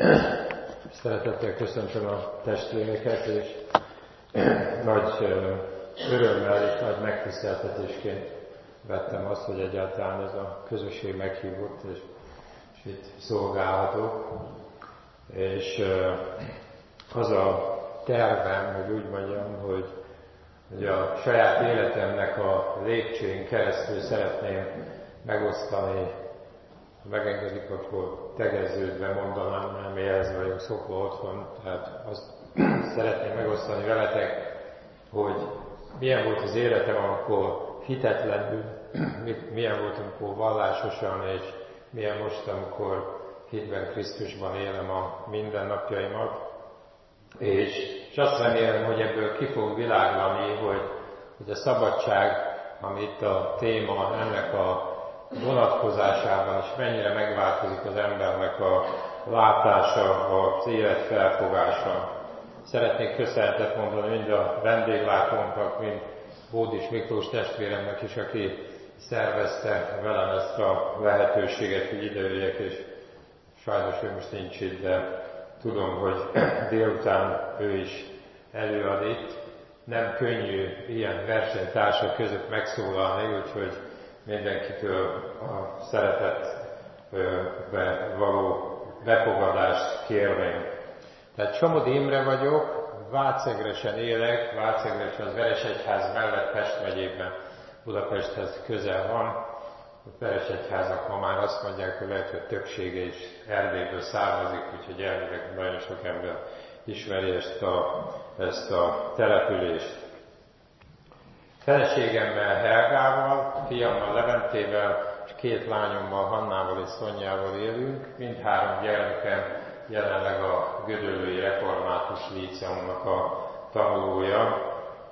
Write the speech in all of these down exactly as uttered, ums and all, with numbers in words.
Szeretettel köszöntöm a testvéreket, és nagy örömmel és nagy megtiszteltetésként vettem azt, hogy egyáltalán ez a közösség meghívott, és, és itt szolgálhatok. És az a tervem, hogy úgy mondjam, hogy, hogy a saját életemnek a lépcsőn keresztül szeretném megosztani, ha megengedik, akkor tegeződve mondanám, nem ehhez vagyok szokva otthon, tehát azt szeretném megosztani veletek, hogy milyen volt az életem, amikor hitetlenül, milyen volt, amikor vallásosan, és milyen most, amikor hitben Krisztusban élem a mindennapjaimat. És, és azt remélem, hogy ebből ki fog világlani, hogy, hogy a szabadság, ami itt a téma ennek a vonatkozásában is mennyire megváltozik az embernek a látása, az élet felfogása. Szeretnék köszönetet mondani mind a vendéglátónknak, mind Bódis Miklós testvéremnek is, aki szervezte velem ezt a lehetőséget, hogy idejöjjek, és sajnos ő most nincs itt, de tudom, hogy délután ő is előad itt. Nem könnyű ilyen versenytársak között megszólalni, úgyhogy mindenkitől a szeretetbe való befogadást kérném. Tehát Somodi Imre vagyok, Vácegresen élek, Vácegres az Veresegyház mellett Pest megyében, Budapesthez közel van. A Veresegyházak ma már azt mondják, hogy lehet, hogy többsége is Erdélyből származik, úgyhogy elvileg nagyon sok ember ismeri ezt a, ezt a települést. Feleségemmel, Helgával, fiammal, Leventével, és két lányommal, Hannával és Szonyával élünk. Mindhárom gyermekem jelenleg a Gödöllői Református Líceumnak a tanulója.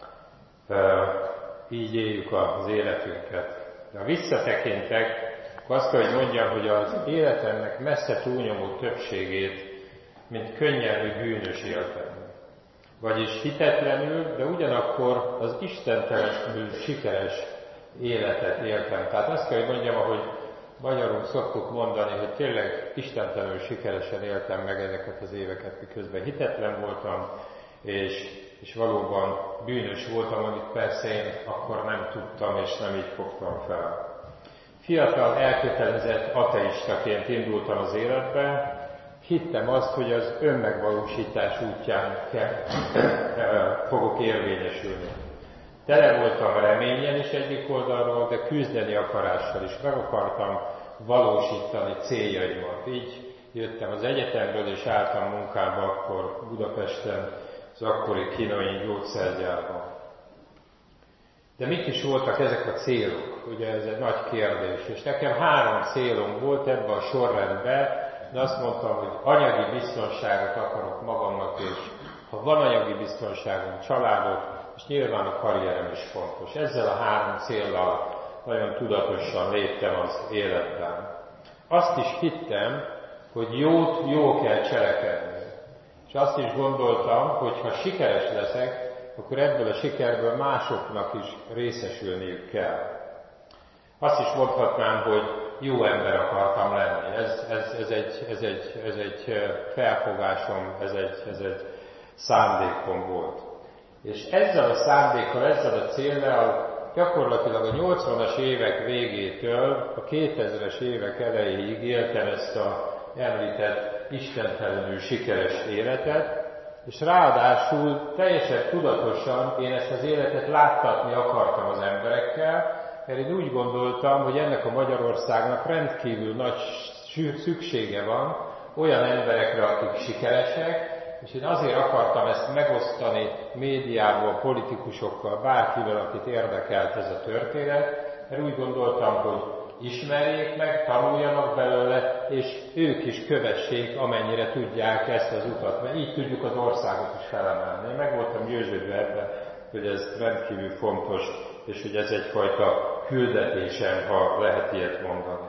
Így éljük az életünket. De ha visszatekintek, akkor azt kell, hogy mondjam, hogy az életemnek messze túlnyomó többségét, mint könnyelmű bűnös éltem. Vagyis hitetlenül, de ugyanakkor az istentelenül sikeres életet éltem. Tehát azt kell, hogy mondjam, ahogy magyarul szoktuk mondani, hogy tényleg istentelenül sikeresen éltem meg ezeket az éveket, miközben hitetlen voltam, és, és valóban bűnös voltam, amit persze én akkor nem tudtam, és nem így fogtam fel. Fiatal, elkötelezett ateistaként indultam az életbe, hittem azt, hogy az önmegvalósítás útján kell, fogok érvényesülni. Tele voltam reményen is egyik oldalról, de küzdeni akarással is. Meg akartam valósítani céljaimat. Így jöttem az egyetemről, és álltam munkába akkor Budapesten, az akkori kínai gyógyszergyárban. De mik is voltak ezek a célok? Ugye ez egy nagy kérdés. És nekem három célom volt ebben a sorrendben, de azt mondtam, hogy anyagi biztonságot akarok magamnak, és ha van anyagi biztonságom, családot, és nyilván a karrierem is fontos. Ezzel a három céllal nagyon tudatosan léptem az életben. Azt is hittem, hogy jót jó kell cselekedni. És azt is gondoltam, hogy ha sikeres leszek, akkor ebből a sikerből másoknak is részesülniük kell. Azt is mondhatnám, hogy jó ember akartam lenni. Ez, ez, ez, egy, ez, egy, ez egy felfogásom, ez egy, ez egy szándékom volt. És ezzel a szándékkal, ezzel a céllal gyakorlatilag a nyolcvanas évek végétől a kétezres évek elejéig éltem ezt a említett istentelenül sikeres életet, és ráadásul teljesen tudatosan én ezt az életet láttatni akartam az emberekkel, mert én úgy gondoltam, hogy ennek a Magyarországnak rendkívül nagy szüksége van olyan emberekre, akik sikeresek, és én azért akartam ezt megosztani médiával, politikusokkal, bárkivel, akit érdekelt ez a történet, mert úgy gondoltam, hogy ismerjék meg, tanuljanak belőle, és ők is kövessék, amennyire tudják ezt az utat, mert így tudjuk az országot is felemelni. Én meg voltam győződve ebben, hogy ez rendkívül fontos, és hogy ez egyfajta küldetésem, ha lehet ilyet mondani.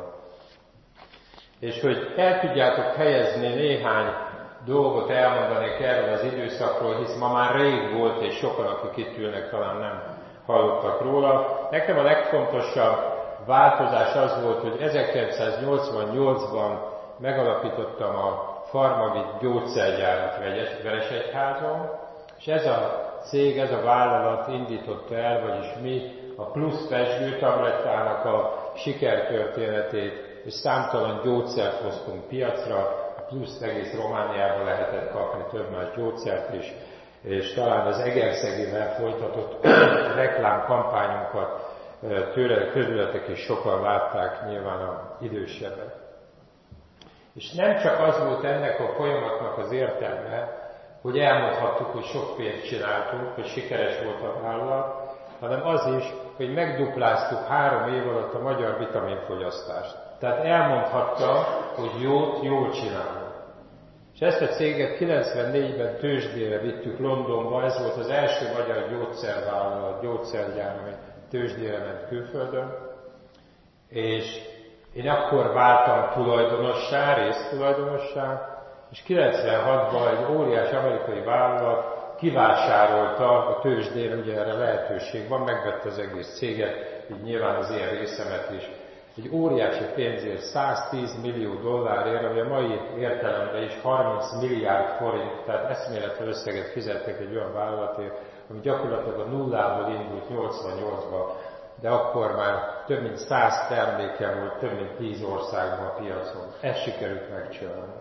És hogy el tudjátok helyezni néhány dolgot elmondanék erről az időszakról, hisz ma már rég volt, és sokan, akik itt ülnek, talán nem hallottak róla. Nekem a legfontosabb változás az volt, hogy ezerkilencszáznyolcvannyolcban megalapítottam a Pharmavit gyógyszergyárat Veresegyházon, és ez a cég, ez a vállalat indította el, vagyis mi a plusz pezsgőtablettának a sikertörténetét, és számtalan gyógyszert hoztunk piacra, a plusz egész Romániában lehetett kapni több más gyógyszert is, és talán az Egerszegével folytatott reklámkampányunkat tőle közületek is sokan látták, nyilván az idősebbek. És nem csak az volt ennek a folyamatnak az értelme, hogy elmondhattuk, hogy sok pénzt csináltunk, hogy sikeres volt a vállalat, hanem az is, hogy megdupláztuk három év alatt a magyar vitaminfogyasztást. Tehát elmondhattam, hogy jót, jól csinálunk. És ezt a céget kilencvennégyben tőzsdére vittük Londonba, ez volt az első magyar gyógyszervállalat, gyógyszergyár, ami tőzsdére ment külföldön. És én akkor váltam tulajdonossá, résztulajdonossá, és kilencvenhatban egy óriás amerikai vállalat kivásárolta a tőzsdén, ugye erre lehetőség van, megvette az egész céget, így nyilván az ilyen részemet is. Egy óriási pénzért, száztíz millió dollárért, ami a mai értelemben is harminc milliárd forint, tehát eszméletlen összeget fizettek egy olyan vállalatért, ami gyakorlatilag a nullából indult nyolcvannyolcba, de akkor már több mint száz terméke volt, több mint tíz országban a piacon. Ezt sikerült megcsinálni.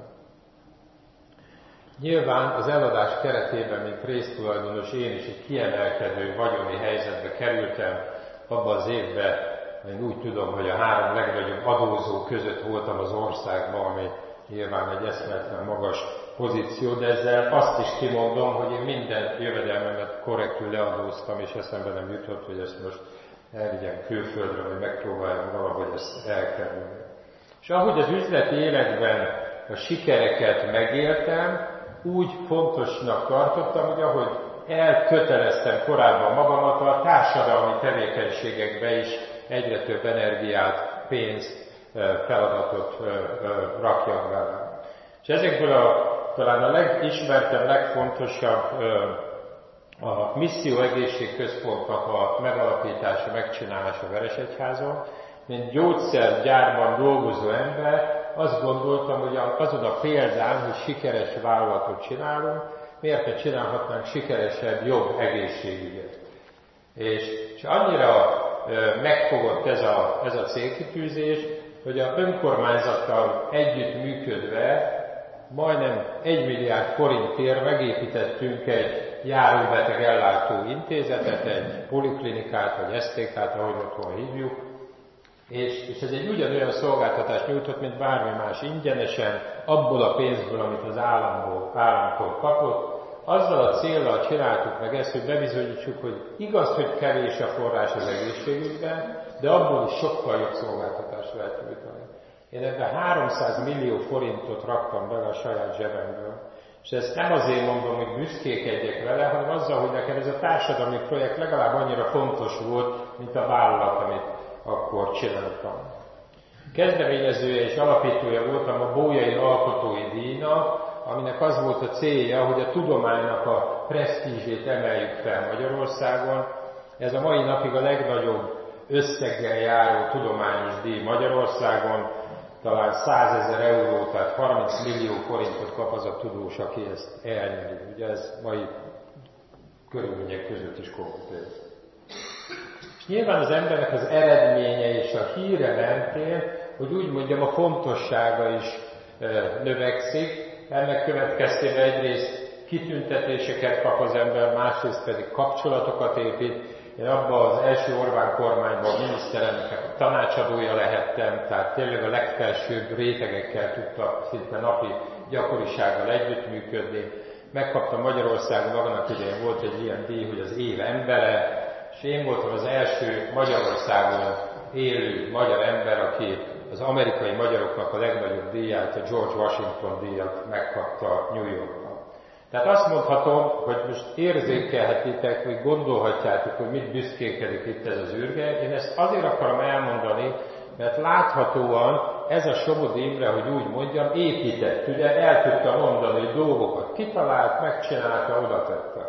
Nyilván az eladás keretében, mint résztulajdonos, én is egy kiemelkedő vagyoni helyzetbe kerültem abban az évben. Én úgy tudom, hogy a három legnagyobb adózó között voltam az országban, ami nyilván egy eszméletlen magas pozíció, de ezzel azt is kimondom, hogy én minden jövedelmemet korrektül leadóztam, és eszembe nem jutott, hogy ezt most elvigyem külföldre, vagy megpróbáljam valahogy ezt elkerülni. És ahogy az üzleti életben a sikereket megéltem, úgy fontosnak tartottam, hogy ahogy elköteleztem korábban magamat, a társadalmi tevékenységekbe is egyre több energiát, pénzt, feladatot rakjak bele. És ezekből a, talán a legismertebb, legfontosabb a Misszió Egészségközpontnak a megalapítása, megcsinálása Veresegyházon. Mint gyógyszergyárban dolgozó ember azt gondoltam, hogy azon a példán, hogy sikeres vállalatot csinálunk, miért ne csinálhatnánk sikeresebb, jobb egészségügyet. És, és annyira megfogott ez a, ez a célkitűzés, hogy a önkormányzattal együtt működve majdnem egy milliárd forintért megépítettünk egy járóbeteg ellátó intézetet, egy poliklinikát, vagy es té ká-t, ahogy otthon hívjuk, és, és ez egy ugyanolyan szolgáltatást nyújtott, mint bármi más, ingyenesen, abból a pénzből, amit az államból, államtól kapott. Azzal a céllal csináltuk meg ezt, hogy bebizonyítsuk, hogy igaz, hogy kevés a forrás az egészségügyben, de abból is sokkal jobb szolgáltatást lehet nyújtani. Én ebben háromszáz millió forintot raktam bele a saját zsebemből. És ezt nem azért mondom, hogy büszkékedjek vele, hanem azzal, hogy nekem ez a társadalmi projekt legalább annyira fontos volt, mint a vállalat, amit akkor csináltam. Kezdeményezője és alapítója voltam a Bolyai Alkotói Díjnak, aminek az volt a célja, hogy a tudománynak a presztízsét emeljük fel Magyarországon. Ez a mai napig a legnagyobb összeggel járó tudományos díj Magyarországon, talán százezer euró, tehát harminc millió forintot kap az a tudós, aki ezt elnyeri. Ugye ez mai körülmények között is komoly. És nyilván az embernek az eredménye és a híre mentén, hogy úgy mondjam, a fontossága is növekszik. Ennek következtében egyrészt kitüntetéseket kap az ember, másrészt pedig kapcsolatokat épít. Én abban az első Orbán kormányban a miniszterelnöknek a tanácsadója lehettem, tehát tényleg a legfelsőbb rétegekkel tudta szinte napi gyakorisággal együttműködni. Megkaptam Magyarországon, annak idején volt egy ilyen díj, hogy az év embere, és én voltam az első Magyarországon élő magyar ember, aki az amerikai magyaroknak a legnagyobb díját, a George Washington díjat megkapta New Yorkban. Tehát azt mondhatom, hogy most érzékelhetitek, vagy gondolhatjátok, hogy mit büszkékedik itt ez az űrge. Én ezt azért akarom elmondani, mert láthatóan ez a Somodi Imre, hogy úgy mondjam, épített. Ugye el tudta mondani, hogy dolgokat kitalált, megcsinálta, oda tette.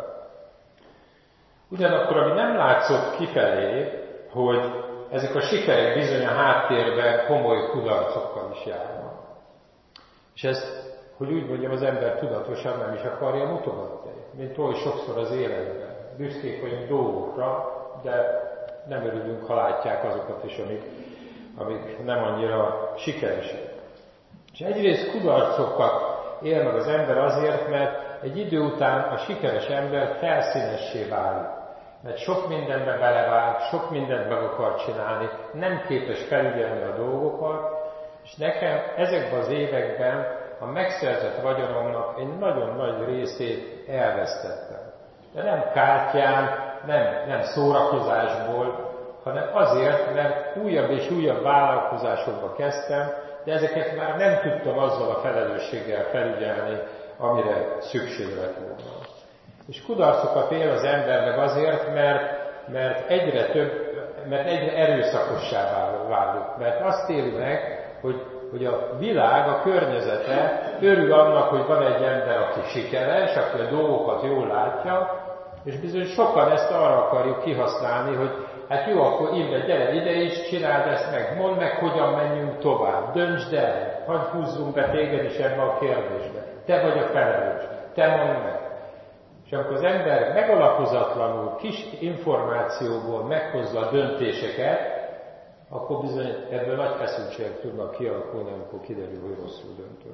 Ugyanakkor, ami nem látszott kifelé, hogy ezek a sikerek bizony a háttérben komoly kudarcokkal is járnak. És ezt, hogy úgy mondjam, az ember tudatosan nem is akarja mutogatni, mint oly sokszor az életben. Büszkék vagyunk dolgokra, de nem örülünk, ha látják azokat is, amik, amik nem annyira sikeresek. És egyrészt kudarcokat él meg az ember azért, mert egy idő után a sikeres ember felszínessé válik. Mert sok mindenbe belevág, sok mindent meg akar csinálni, nem képes felügyelni a dolgokat, és nekem ezekben az években a megszerzett vagyonomnak egy nagyon nagy részét elvesztettem. De nem kártyán, nem, nem szórakozásból, hanem azért, mert újabb és újabb vállalkozásokba kezdtem, de ezeket már nem tudtam azzal a felelősséggel felügyelni, amire szükség lett volna. És kudarcokat él az ember meg azért, mert, mert egyre több, mert egyre erőszakossá válik. Mert azt éli meg, hogy, hogy a világ, a környezete örül annak, hogy van egy ember, aki sikeres, aki a dolgokat jól látja, és bizony sokan ezt arra akarjuk kihasználni, hogy hát jó, akkor Imre, gyere ide is, csináld ezt meg, mondd meg, hogyan menjünk tovább, döntsd el, hadd húzzunk be téged is ebbe a kérdésbe. Te vagy a felelős, te mondd meg. És amikor az ember megalapozatlanul, kis információból meghozza a döntéseket, akkor bizony ebből nagy feszültségek tudnak kialakulni, amikor kiderül, hogy rosszul döntő.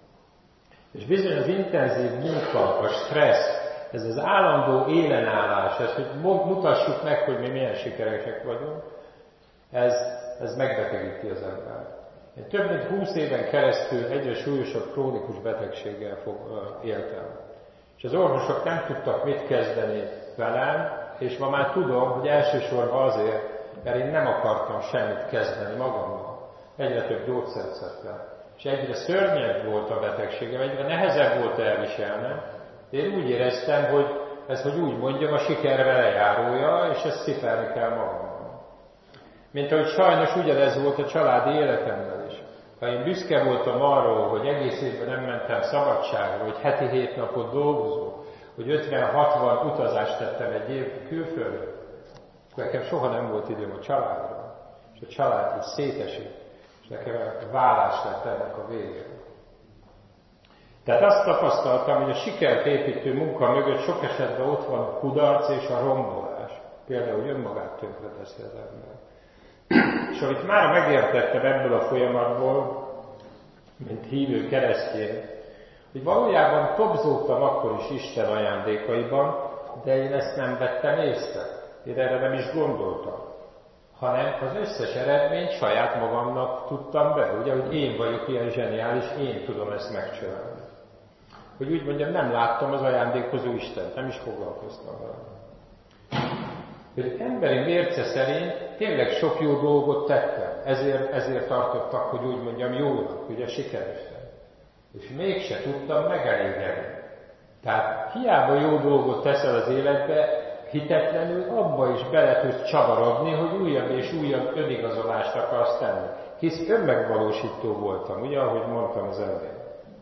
És bizony az intenzív munka, a stressz, ez az állandó élenállás, ez, hogy mutassuk meg, hogy mi milyen sikeresek vagyunk, ez, ez megbetegíti az ember. Én több mint húsz éven keresztül egyre súlyosabb krónikus betegséggel fog, uh, éltem. És az orvosok nem tudtak mit kezdeni velem, és ma már tudom, hogy elsősorban azért, mert én nem akartam semmit kezdeni magammal. Egyre több gyógyszert szedtem. És egyre szörnyebb volt a betegségem, egyre nehezebb volt elviselnem. Én úgy éreztem, hogy ez, hogy úgy mondjam, a siker velejárója, és ezt cipelni kell magammal. Mint ahogy sajnos ugyanez volt a családi életemben is. Ha én büszke voltam arról, hogy egész évben nem mentem szabadságra, hogy heti hét napot dolgozok, hogy ötven-hatvan utazást tettem egy év külföldre, akkor nekem soha nem volt időm a családra. És a család is szétesett, és nekem a vállás lett ennek a vége. Tehát azt tapasztaltam, hogy a sikert építő munka mögött sok esetben ott van a kudarc és a rombolás. Például, hogy önmagát tönkreteszi az ember. És amit már megértettem ebből a folyamatból, mint hívő keresztény, hogy valójában tobzódtam akkor is Isten ajándékaiban, de én ezt nem vettem észre. Én erre nem is gondoltam. Hanem az összes eredményt saját magamnak tudtam be. Ugye, hogy én vagyok ilyen zseniális, én tudom ezt megcsinálni. Hogy úgy mondjam, nem láttam az ajándékozó Istent, nem is foglalkoztam vele. Hogy emberi mérce szerint tényleg sok jó dolgot tettem, ezért, ezért tartottak, hogy úgy mondjam, jónak, ugye sikeresen. És mégse tudtam megelégedni. Tehát hiába jó dolgot teszel az életbe, hitetlenül abba is bele tudsz csavarodni, hogy újabb és újabb önigazolást akarsz tenni. Hisz önmegvalósító voltam, ugye, ahogy mondtam az elején.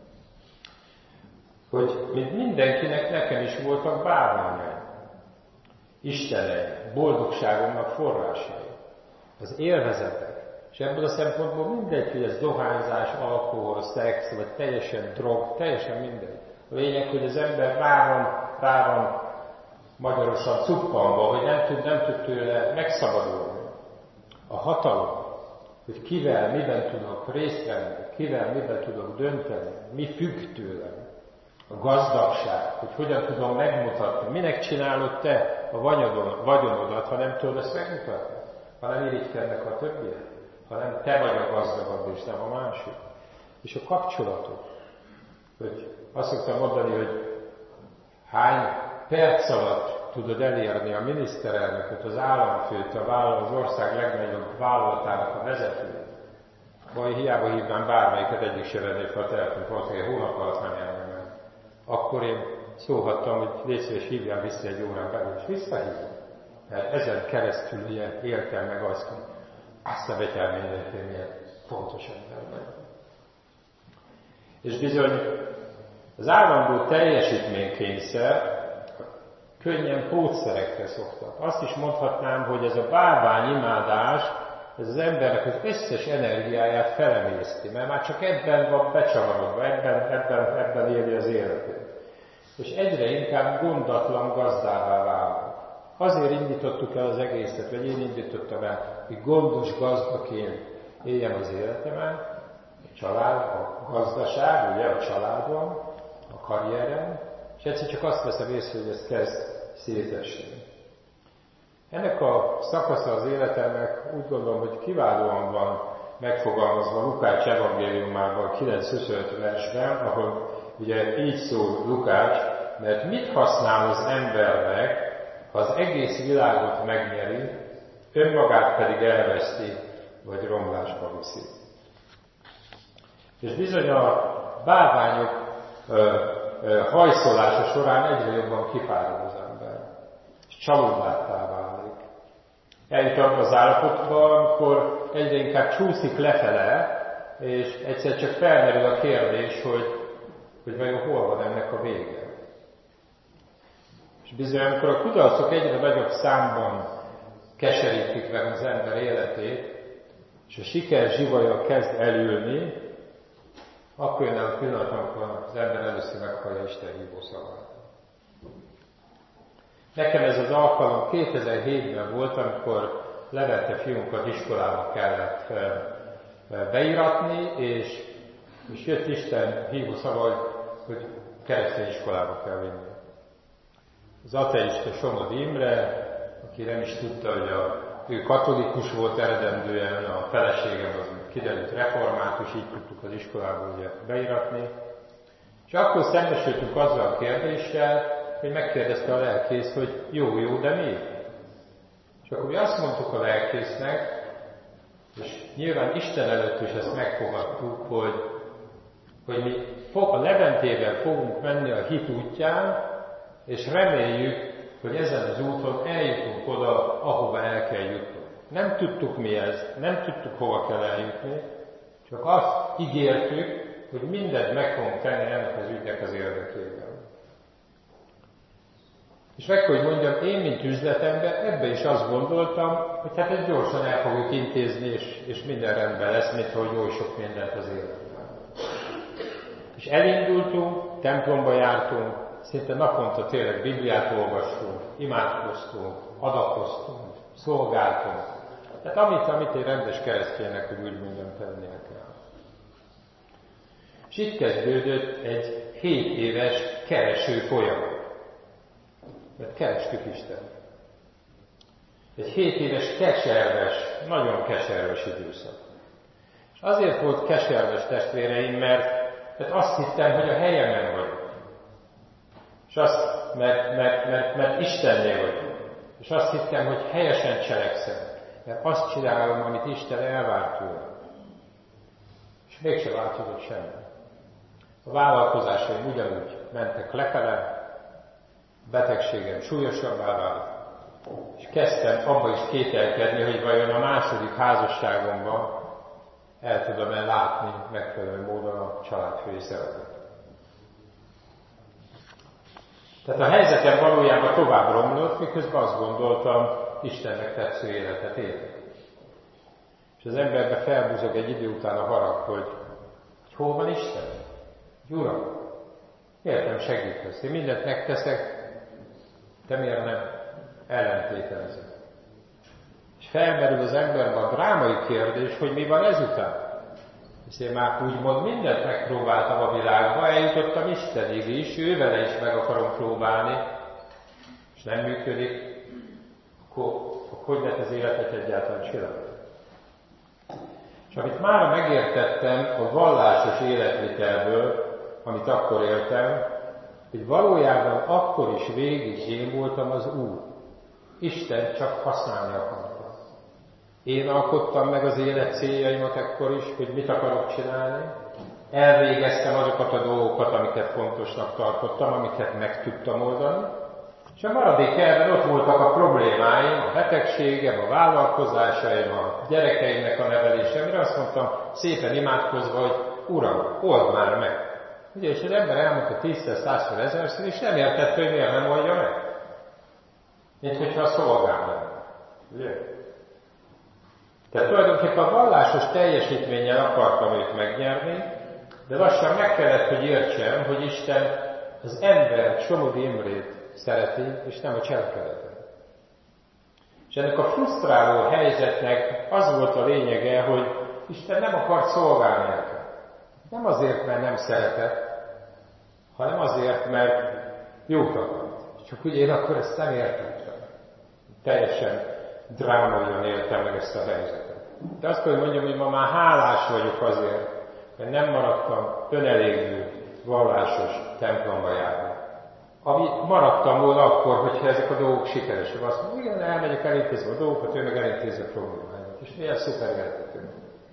Hogy mint mindenkinek, nekem is voltak bárványai, istenei, boldogságomnak forrásai, az élvezetek. És ebből a szempontból mindegy, hogy ez dohányzás, alkohol, szex, vagy teljesen drog, teljesen mindegy. A lényeg, hogy az ember rá van, rá van magyarosan cuppanva, hogy nem tud, nem tud tőle megszabadulni. A hatalom, hogy kivel, miben tudok részt venni, kivel, miben tudok dönteni, mi függ tőlem. A gazdagság, hogy hogyan tudom megmutatni. Minek csinálod te a vagyonodat, ha nem tudod ezt megmutatni? Ha nem irigykednek a többiek? Ha nem te vagy a gazdagabb, és nem a másik. És a kapcsolatok. Hogy azt szoktam mondani, hogy hány perc alatt tudod elérni a miniszterelnököt, az államfőt, a vállalat, az ország legnagyobb vállalatának a vezetőjét. Vagy hiába hívnám bármelyiket, egyik se venné fel a telefont, valószínűleg egy hónap alatt nem járna meg. Akkor én szólhattam, hogy légy szíves, hívjál vissza egy órán belül, és visszahívom. Mert ezen keresztül ilyen éltem meg azt, hogy azt a betyárményeket én milyen fontos ember vagyok. És bizony az állandó teljesítménykényszer könnyen pótszerekre szoktak. Azt is mondhatnám, hogy ez a bálványimádás, ez az embernek az összes energiáját felemészti, mert már csak ebben van becsavarodva, ebben, ebben, ebben éli az életét. És egyre inkább gondatlan gazdává válnak. Azért indítottuk el az egészet, vagy én indítottam el, hogy gondos gazdaként éljem az életemen, a család, a gazdaság, ugye a családom, a karrierem, és egyszer csak azt veszem észre, hogy ez kezd szétesni. Ennek a szakasza az életemnek úgy gondolom, hogy kiválóan van megfogalmazva Lukács evangéliumában, kilenc huszonöt versben, ahol ugye így szól Lukács, mert mit használ az embernek, ha az egész világot megnyeri, önmagát pedig elveszti, vagy romlásba viszi. És bizony a bálványok ö, ö, hajszolása során egyre jobban kifárad az ember, és csalódátá válik. Eljut abba az állapotba, amikor egyre inkább csúszik lefele, és egyszer csak felmerül a kérdés, hogy, hogy vajon hol van ennek a vége. És bizony, amikor a kudarcok egyre nagyobb számban keserítik meg az ember életét, és a siker zsivaja kezd elülni, akkor jön el a pillanat, amikor az ember először meghallja Isten hívó szavát. Nekem ez az alkalom kétezer-hétben volt, amikor Levente fiunkat iskolába kellett beíratni, és, és jött Isten hívó szava, hogy keresztény iskolába kell vinni. Az ateista Somod Imre, aki nem is tudta, hogy a, ő katolikus volt eredendően, a feleségem az kiderült református, így tudtuk az iskolába ugye beiratni. És akkor szembesültünk azzal a kérdéssel, hogy megkérdezte a lelkész, hogy jó, jó, de miért? És akkor mi azt mondtuk a lelkésznek, és nyilván Isten előtt is ezt megfogadtuk, hogy, hogy mi a Leventével fogunk menni a hit útján, és reméljük, hogy ezen az úton eljutunk oda, ahova el kell jutnunk. Nem tudtuk mi ez, nem tudtuk hova kell eljutni, csak azt ígértük, hogy mindent meg fogunk tenni ennek az ügynek az érdekében. És meg hogy mondjam, én, mint üzletember, ebbe is azt gondoltam, hogy hát ezt gyorsan el fogjuk intézni, és, és minden rendben lesz, mint hogy oly sok mindent az életben. És elindultunk, templomba jártunk, szinte naponta tényleg Bibliát olvastunk, imádkoztunk, adakoztunk, szolgáltunk. Tehát amit, amit egy rendes kereszténynek, hogy úgy mondjam, tennie kell. És itt kezdődött egy hét éves kereső folyamat. Mert kerestük Istent. Egy hét éves keserves, nagyon keserves időszak. És azért volt keserves, testvéreim, mert, mert azt hittem, hogy a helyemen vagyok. És azt, mert, mert, mert, mert Istennél vagyok. És azt hittem, hogy helyesen cselekszem. Mert azt csinálom, amit Isten elvár tőlem. És mégsem változott semmi. A vállalkozásaim ugyanúgy mentek lefele, betegségem súlyosabbá vált, és kezdtem abba is kételkedni, hogy vajon a második házasságomban el tudom-e látni megfelelő módon a családfői szeretet. Tehát a helyzetem valójában tovább romlott, miközben azt gondoltam, Istennek tetsző életet élek. És az emberbe felbúzog egy idő után a harag, hogy, hogy hol van Isten? Uram, miért nem segítesz? Én mindent megteszek, de miért nem ellentételezek? És felmerül az emberben a drámai kérdés, hogy mi van ezután. És én már úgymond mindent megpróbáltam a világba, eljutottam Istenig is, ővele is meg akarom próbálni, és nem működik, akkor, akkor hogy lehet az életet egyáltalán csinálni? És amit már megértettem a vallásos életvitelből, amit akkor éltem, hogy valójában akkor is végig én voltam az Úr. Isten csak használni akarta. Én alkottam meg az élet céljaimat ekkor is, hogy mit akarok csinálni. Elvégeztem azokat a dolgokat, amiket fontosnak tartottam, amiket meg tudtam oldani. És a maradék elben ott voltak a problémáim, a betegségem, a vállalkozásaim, a gyerekeimnek a nevelése, amire azt mondtam szépen imádkozva, hogy Uram, old már meg. Ugye, és az ember elmondta tízszer, százszor, ezerszer, és nem értett, hogy miért nem oldja meg. Mint hogyha a szolgál lenne. Ugye? Tehát tulajdonképpen a vallásos teljesítménnyel akartam őt megnyerni, de lassan meg kellett, hogy értsem, hogy Isten az ember Somogyi Imrét szereti, és nem a cselekedetet. És ennek a frusztráló helyzetnek az volt a lényege, hogy Isten nem akart szolgálni nekem. Nem azért, mert nem szeretett, hanem azért, mert jót akart. Csak úgy én akkor ezt nem értettem. Teljesen drámaian éltem meg ezt a helyzetet. De azt kell, hogy mondjam, hogy ma már hálás vagyok azért, mert nem maradtam önelégű, vallásos templomba járni. Ami maradtam volna akkor, hogyha ezek a dolgok sikeresek. Azt mondom, igen, elmegyek elintézve a dolgokat, ő meg elintézve a problémákat. És milyen szuper életetünk.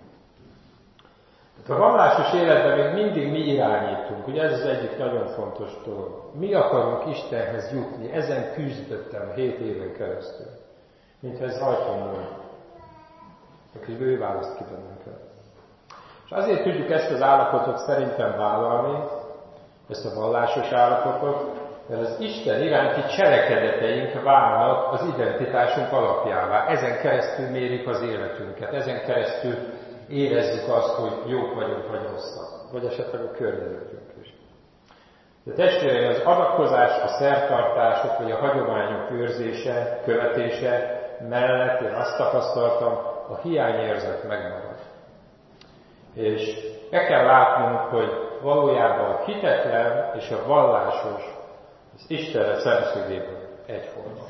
A vallásos életben még mindig mi irányítunk. Ugye ez az egyik nagyon fontos dolog. Mi akarunk Istenhez jutni. Ezen küzdöttem hét éven keresztül. Mintha ez rajtam volna. Aki ő választ ki bennünket. És azért tudjuk ezt az állapotot szerintem vállalni, ezt a vallásos állapotot, mert az Isten iránti cselekedeteink válnak az identitásunk alapjává. Ezen keresztül mérik az életünket. Ezen keresztül érezzük azt, hogy jók vagyunk, vagy rosszak. Vagy esetleg a környezetünk is. De testvéreim, az adakozás, a szertartások, vagy a hagyományok őrzése, követése mellett én azt tapasztaltam, a hiányérzet megmarad. És meg kell látnunk, hogy valójában a hitetlen és a vallásos az Istenre szemszögében egyforma.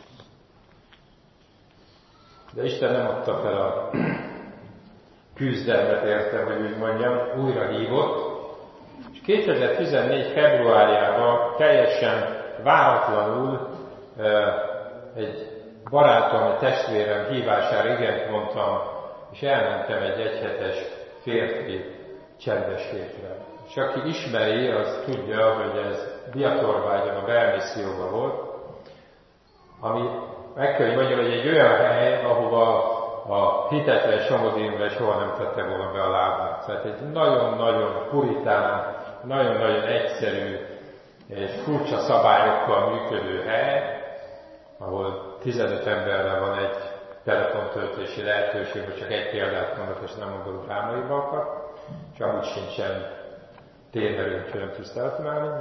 De Isten nem adta fel a küzdelmet, értem, hogy úgy mondjam, újra hívott, és kétezer-tizennégy februárjában teljesen váratlanul egy barátom, egy testvérem hívására igent mondtam, és elmentem egy egyhetes férfi csendes hétre. És aki ismeri, az tudja, hogy ez Diatorvágyon a belmisszióban volt, ami meg kell, hogy mondjam, hogy egy olyan hely, ahova a hitetlen Somogyi Imre soha nem tette volna be a lábát. Tehát egy nagyon-nagyon puritán, nagyon-nagyon egyszerű és furcsa szabályokkal működő hely, ahol tizenöt emberrel van egy telefontöltési lehetőség, hogy csak egy példát mondok, és nem mondok drámaibakat, és amúgy sincsen térverő, hogy nem tudsz telefonálni.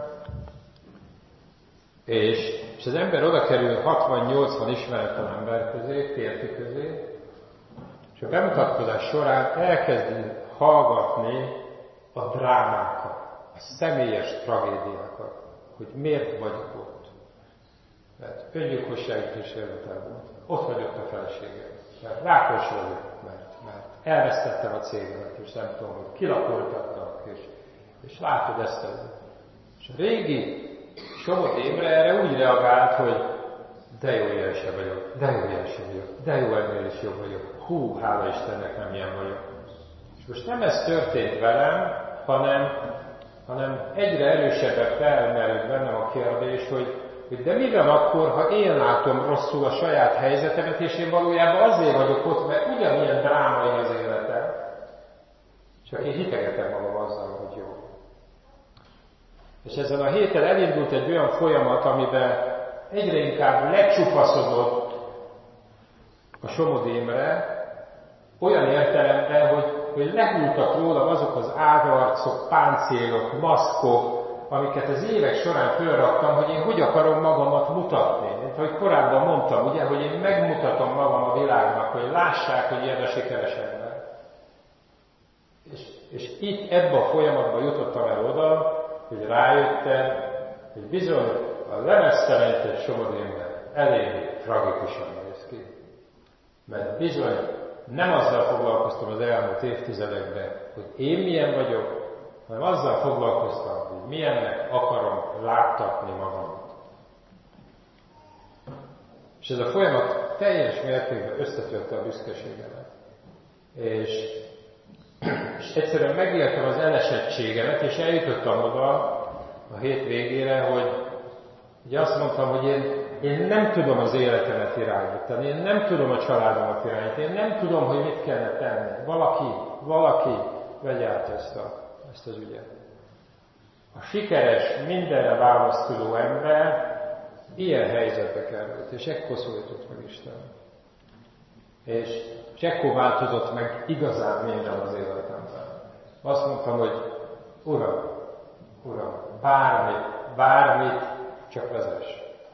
És, és az ember oda kerül hatvan-nyolcvan ismeretlen ember közé, férfi közé, és a bemutatkozás során elkezdi hallgatni a drámákat, a személyes tragédiákat, hogy miért vagyok ott. Mert öngyilkossági kísérletem volt. Ott vagyok a feleségem. Mert rákos vagyok, mert, mert elvesztettem a cégemet, és nem tudom, hogy kilakoltattak, és, és látod ezt az. És a régi Somogyi Imre erre úgy reagált, hogy de jó ilyen sem vagyok, de jó ilyen sem vagyok, de jó ennél is jobb vagyok. Hú, hála Istennek nem ilyen vagyok. És most nem ez történt velem, hanem, hanem egyre erősebben felmerült bennem a kérdés, hogy hogy de mi van akkor, ha én látom rosszul a saját helyzetemet, és én valójában azért vagyok ott, mert ugyanilyen drámai az életem. Csak én hitegetem magam azzal, hogy jó. És ezen a héten elindult egy olyan folyamat, amiben egyre inkább lecsupaszodott a Somogyi Imre, olyan értelemben, hogy, hogy lehultak rólam azok az ágarcok, páncélok, maszkok, amiket az évek során fölraktam, hogy én hogy akarom magamat mutatni. Mint ahogy korábban mondtam, ugye, hogy én megmutatom magam a világnak, hogy lássák, hogy ilyen a sikeres ember. És, és itt ebbe a folyamatban jutottam el oda, hogy rájöttem, hogy bizony a lemeztelenített Somogyi Imre elég tragikusan néz ki. Mert bizony nem azzal foglalkoztam az elmúlt évtizedekben, hogy én milyen vagyok, hanem azzal foglalkoztam, hogy milyennek akarom láttatni magamat. És ez a folyamat teljes mértékben összetörte a büszkeségemet. És, és egyszerűen megéltem az elesettségemet, és eljutottam oda a hét végére, hogy ugye azt mondtam, hogy én, én nem tudom az életemet irányítani, én nem tudom a családomat irányítani, én nem tudom, hogy mit kellene tenni. Valaki, valaki vegye át ezt a ezt az ügyet. A sikeres, mindenre választ tudó ember ilyen helyzetbe került, és ekkor szólított meg Isten. És és ekkor változott meg igazán minden az életemben. Azt mondtam, hogy Uram, Uram, bármit, bármit, csak vezess.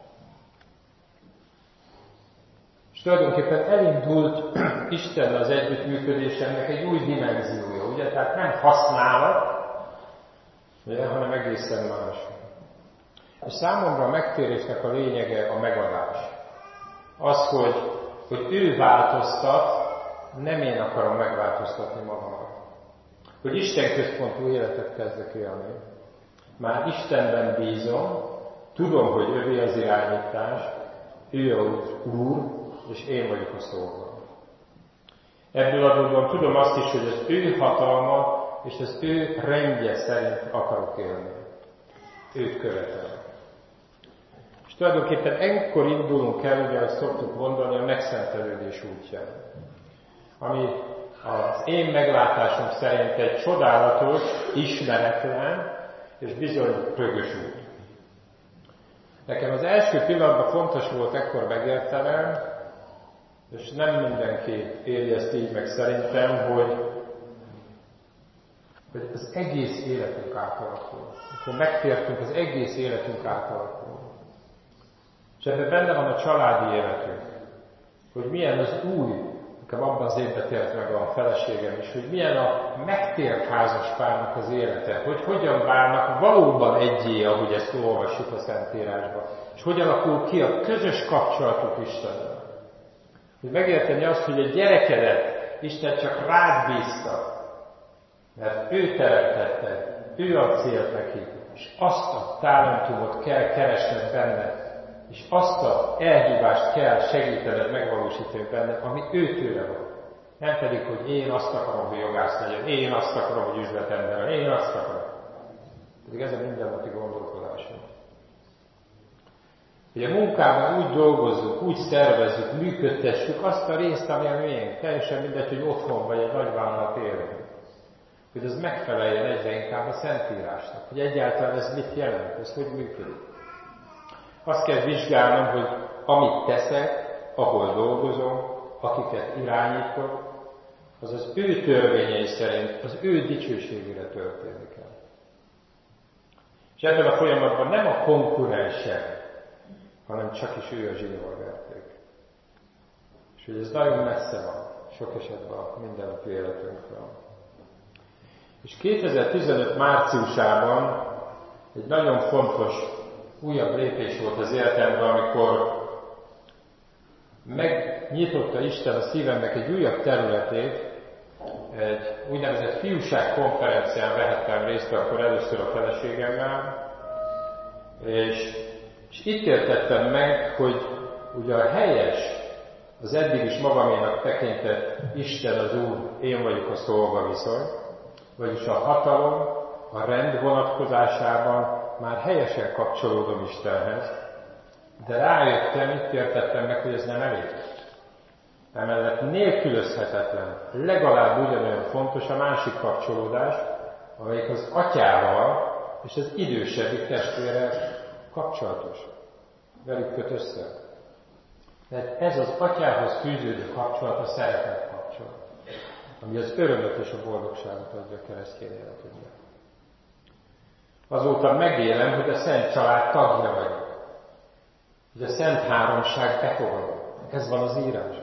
És tulajdonképpen elindult Isten az együttműködésemnek egy új dimenziója, ugye? Tehát nem használat, ugye, hanem egészen más. És számomra a megtérésnek a lényege a megadás. Az, hogy, hogy ő változtat, nem én akarom megváltoztatni magamat. Hogy Isten központú életet kezdek élni. Már Istenben bízom, tudom, hogy övé az irányítás, ő az Úr, és én vagyok a szolga. Ebből adódóan tudom azt is, hogy az ő hatalma és az ő rendje szerint akarok élni. Őt követem. És tulajdonképpen ekkor indulunk el, ugye, azt szoktuk mondani, a megszentelődés útján. Ami az én meglátásom szerint egy csodálatos, ismeretlen és bizony rögös út. Nekem az első pillanatban fontos volt ekkor megértenem, és nem mindenki éli ezt így meg szerintem, hogy, hogy az egész életünk átalakul. Akkor megtértünk, az egész életünk átalakul. És ebben benne van a családi életünk, hogy milyen az új, nekem abban az évben tért meg a feleségem is, hogy milyen a megtért házaspárnak az élete, hogy hogyan válnak valóban egyé, ahogy ezt olvassuk a Szentírásban, és hogy alakul ki a közös kapcsolatuk Istennel. Hogy megérteni azt, hogy a gyerekedet Isten csak rád bízta, mert ő teremtette, ő ad célt neki, és azt a talentumot kell keresned benne, és azt az elhívást kell segítened megvalósítani benne, ami ő tőle van. Nem pedig, hogy én azt akarom, hogy jogász legyen, én azt akarom, hogy üzletember legyen, én azt akarom. Pedig ez a mindennapi gondolkodásunk. Hogy a munkában úgy dolgozzuk, úgy szervezzük, működtessük azt a részt, ami a miénk. Teljesen mindegy, hogy otthon vagy egy nagyvállalat élünk. Hogy az megfeleljen egyre inkább a Szentírásnak. Hogy egyáltalán ez mit jelent, ez hogy működik. Azt kell vizsgálnom, hogy amit teszek, ahol dolgozom, akiket irányítok, az az ő törvényei szerint, az ő dicsőségére történik el. És ebben a folyamatban nem a konkurensek, hanem csak is ő a zsinórverték. És hogy ez nagyon messze van, sok esetben a mindennapi életünkről. És kétezer-tizenöt márciusában egy nagyon fontos újabb lépés volt az életemben, amikor megnyitotta Isten a szívemnek egy újabb területét, egy úgynevezett fiúság konferencián vehettem részt akkor először a feleségemmel, és, és itt értettem meg, hogy ugye a helyes, az eddig is magaménak tekintett Isten az Úr, én vagyok a szolga viszony, vagyis a hatalom, a rend vonatkozásában már helyesen kapcsolódom Istenhez, de rájöttem, itt értettem meg, hogy ez nem elég. Emellett nélkülözhetetlen, legalább ugyanolyan fontos a másik kapcsolódás, amelyik az atyával és az idősebbik testvérrel kapcsolatos. Velük köt össze. Mert ez az atyához fűződő kapcsolat, a szeretet kapcsolat, ami az örömöt és a boldogságot adja a keresztény életünkben. Azóta megélem, hogy a Szent Család tagja vagyok. Hogy a Szent Háromság befogadó. Ez van az írásban.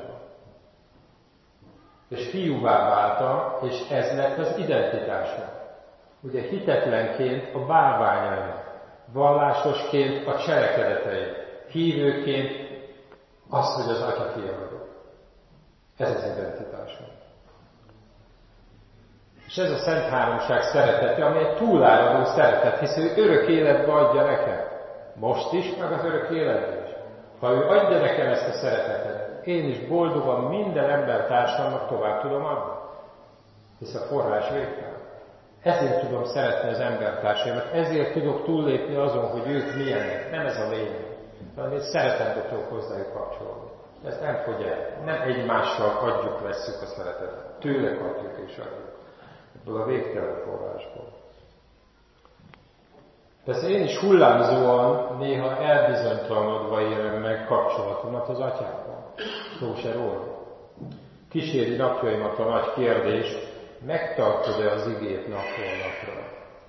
És fiúvá váltam, és ez lett az identitásom. Ugye hitetlenként a bálványai, vallásosként a cselekedetei, hívőként az, hogy az Atya fia vagyok. Ez az identitásom. És ez a Szent Háromság szeretete, ami egy túláradó szeretet, hisz ő örök életbe adja nekem. Most is, meg az örök életben is. Ha ő adja nekem ezt a szeretetet, én is boldogan minden embertársamnak tovább tudom adni. Hisz a forrás végtelen. Ezért tudom szeretni az embertársaimat, ezért tudok túllépni azon, hogy ők milyenek. Nem ez a lényeg, hanem egy szeretetet tudok hozzájuk kapcsolódni. Ez nem fogy el. Nem egymással adjuk, vesszük a szeretetet. Tőle kapjuk és adjuk. Ebből a végtelen forrásból. Persze én is hullámzóan, néha elbizonytalanodva élem meg kapcsolatomat az Atyával. Szó se róla. kíséri napjaimat a nagy kérdés, megtartod-e az igét napról napra?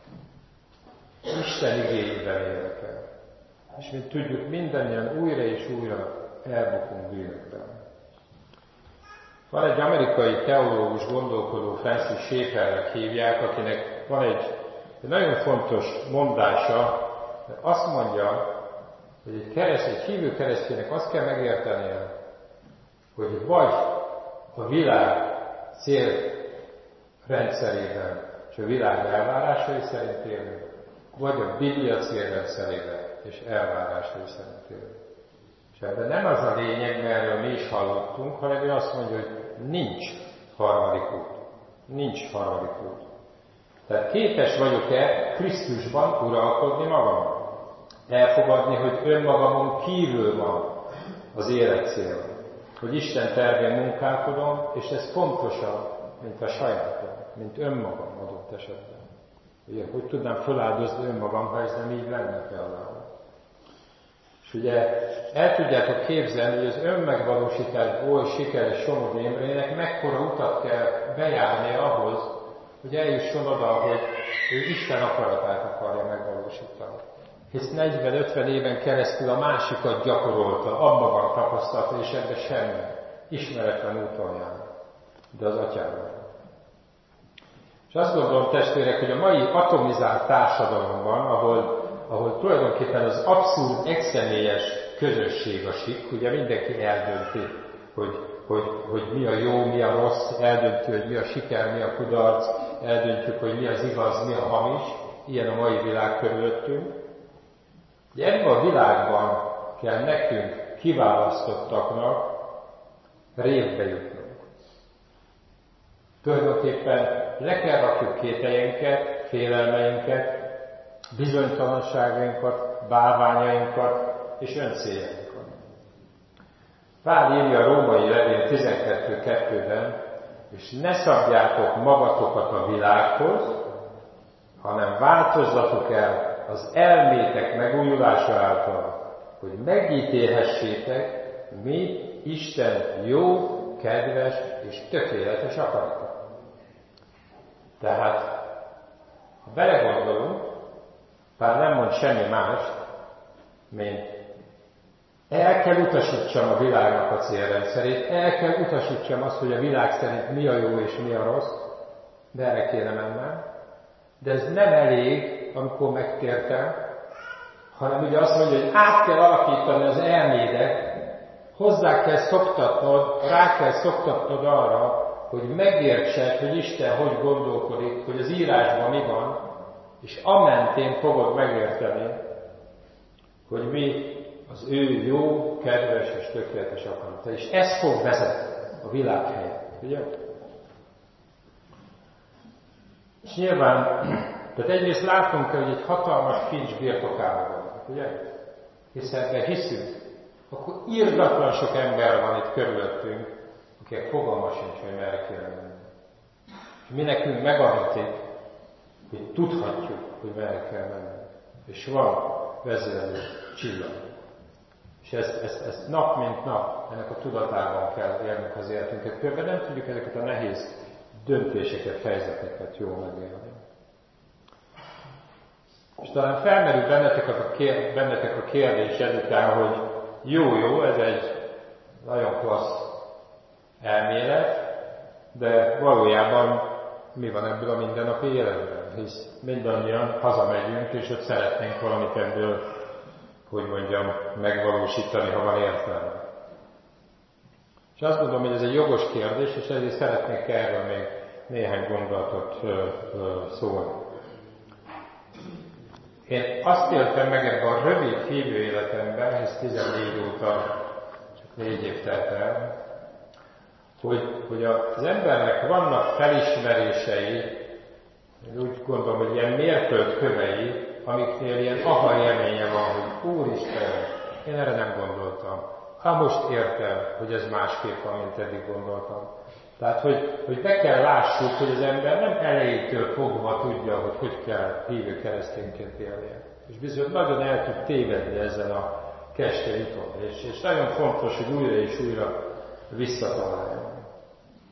Isten igéiben élek el. És mint tudjuk, mindannyian újra és újra elbukunk bűnökben. Van egy amerikai teológus, gondolkodó, Francis Schaeffernek hívják, akinek van egy, egy nagyon fontos mondása, azt mondja, hogy egy, kereszt, egy hívő kereszténynek azt kell megértenie, hogy vagy a világ célrendszerében és a világ elvárásai szerint élünk, vagy a Biblia célrendszerében és elvárásai szerint élünk. És ebben nem az a lényeg, mert erről mi is hallottunk, hanem ő azt mondja, hogy nincs harmadik út. Nincs harmadik út. Tehát képes vagyok-e Krisztusban uralkodni magamon? Elfogadni, hogy önmagamon kívül van az élet cél. Hogy Isten tervén munkálkodom, és ez fontosabb, mint a sajátom, mint önmagam adott esetben. Ugye, hogy tudnám feláldozni önmagam, ha ez nem így lenne például. És ugye el tudjátok képzelni, hogy az önmegvalósítás oly sikeres Somogyi Imrének mekkora utat kell bejárni ahhoz, hogy eljusson oda, hogy ő Isten akaratát akarja megvalósítani. Hisz negyven-ötven éven keresztül a másikat gyakorolta, abban van tapasztalata, és ebben semmi. Ismeretlen úton jár. De az atyával. És azt gondolom, testvérek, hogy a mai atomizált társadalomban, ahol, ahol tulajdonképpen az abszolút egyszemélyes közösség a sik, ugye mindenki eldönti, hogy, hogy, hogy mi a jó, mi a rossz, eldönti, hogy mi a siker, mi a kudarc, eldöntjük, hogy mi az igaz, mi a hamis, ilyen a mai világ körülöttünk. De ebben a világban kell nekünk kiválasztottaknak révbe jutnunk. Tulajdonképpen le kell rakjuk kételyeinket, félelmeinket, bizonytalanságainkat, bálványainkat és öncéljainkat. Pál írja a római levél tizenkettő kettőben, és ne szabjátok magatokat a világhoz, hanem változzatok el az elmétek megújulása által, hogy megítélhessétek, mi Isten jó, kedves és tökéletes akarata. Tehát, ha belegondolunk, Pál nem mond semmi mást, mint el kell utasítsam a világnak a célrendszerét, el kell utasítsam azt, hogy a világ szerint mi a jó és mi a rossz, de erre kéne mennem. De ez nem elég, amikor megtértem, hanem ugye azt mondja, hogy át kell alakítani az elmédet, hozzá kell szoktatnod, rá kell szoktatnod arra, hogy megértsed, hogy Isten hogy gondolkodik, hogy az írásban mi van, és amentén fogod megérteni, hogy mi az ő jó, kedves és tökéletes akarata. És ez fog vezetni a világ helyett. Ugye? És nyilván, tehát egyrészt látunk, hogy egy hatalmas kincs birtokában vagyunk, ugye? Hiszen ebben hiszünk, akkor irdatlan sok ember van itt körülöttünk, akik fogalma sincs, hogy merre kéne menni. És mi nekünk megadatik, hogy tudhatjuk, hogy merre kell menni. És van vezérlő csillag. És ezt, ezt, ezt nap mint nap, ennek a tudatában kell élnünk az életünket. Különben nem tudjuk ezeket a nehéz döntéseket, helyzeteket jól megélni. És talán felmerül bennetek a, kér, bennetek a kérdés ezután, hogy jó-jó, ez egy nagyon klassz elmélet, de valójában mi van ebből a mindennapi életben? Hisz mindannyian hazamegyünk, és ott szeretnénk valamit ebből, hogy mondjam, megvalósítani, ha van értelme. És azt gondolom, hogy ez egy jogos kérdés, és ezért szeretnék erről még néhány gondolatot ö, ö, szólni. Én azt éltem meg ebben a rövid hívő életemben, ez tizennégy óta, csak négy év telt el, hogy, hogy az embernek vannak felismerései, úgy gondolom, hogy ilyen mérföldkövei, amiknél ilyen aha élménye van, hogy Úristen, én erre nem gondoltam. Ha most értem, hogy ez másképp van, mint eddig gondoltam. Tehát, hogy, hogy be kell lássuk, hogy az ember nem elejétől fogva tudja, hogy hogy kell hívő keresztényként élnie. És bizony nagyon el tud tévedni ezen a keskeny úton. És, és nagyon fontos, hogy újra és újra visszataláljon.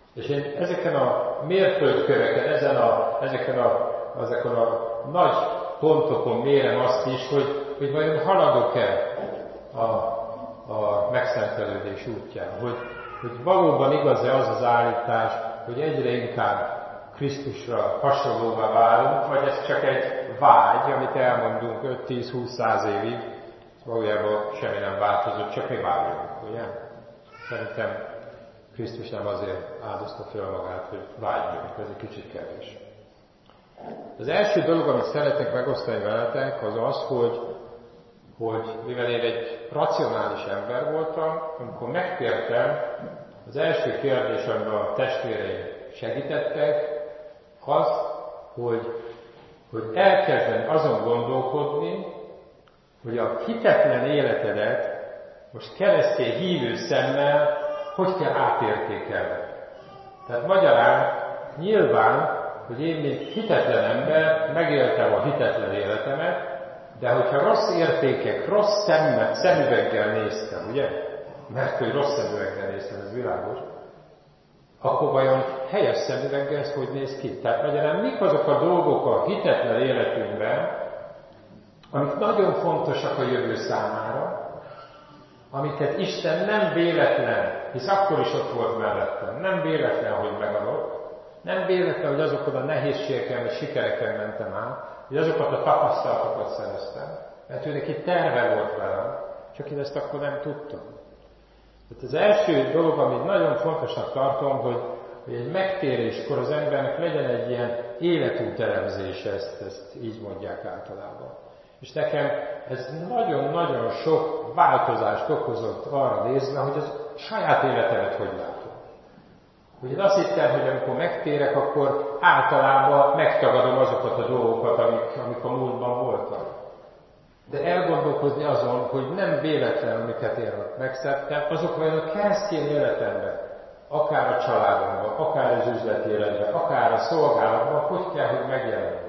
És én ezeken a mérföldköveken, ezen a, ezeken a, ezeken a nagy pontokon mérem azt is, hogy, hogy vajon haladok-e a, a megszentelődés útján, hogy, hogy valóban igaz-e az az állítás, hogy egyre inkább Krisztusra hasonlóvá válunk, vagy ez csak egy vágy, amit elmondunk öt-tíz-húsz-száz évig, valójában semmi nem változott, csak mi vágyunk, ugye? Szerintem Krisztus nem azért áldozta fel magát, hogy vágyjunk, ez egy kicsit kevés. Az első dolog, amit szeretnék megosztani veletek, az az, hogy, hogy mivel én egy racionális ember voltam, amikor megtértem, az első kérdés, amiben a testvéreim segítettek, az, hogy, hogy elkezdeni azon gondolkodni, hogy a hitetlen életedet most keresztény hívő szemmel hogy kell átértékelni. Tehát magyarán nyilván, hogy én, mint hitetlen ember, megéltem a hitetlen életemet, de hogyha rossz értékek, rossz szemmet, szemüveggel néztem, ugye? Mert hogy rossz szemüveggel néztem, ez világos, akkor vajon helyes szemüveggel ez hogy néz ki? Tehát magyarán mik azok a dolgok a hitetlen életünkben, amik nagyon fontosak a jövő számára, amiket Isten nem véletlen, hisz akkor is ott volt mellettem, nem véletlen, hogy megadott, nem véletlen, hogy azokon a nehézségeken és sikereken mentem át, hogy azokat a tapasztalatokat szereztem, mert ő neki terve volt velem, csak én ezt akkor nem tudtam. Tehát az első dolog, amit nagyon fontosnak tartom, hogy, hogy egy megtéréskor az embernek legyen egy ilyen életútelemzése, ezt, ezt így mondják általában. És nekem ez nagyon-nagyon sok változást okozott arra nézve, hogy az saját életemet hogy látom. Hogy én azt hittem, hogy amikor megtérek, akkor általában megtagadom azokat a dolgokat, amik, amik a múltban voltak. De elgondolkozni azon, hogy nem véletlen, amiket én ott megszedtem, azok vajon a keresztény életemben, akár a családomban, akár az üzleti életben, akár a szolgálatban, hogy kell, hogy megjelenjen.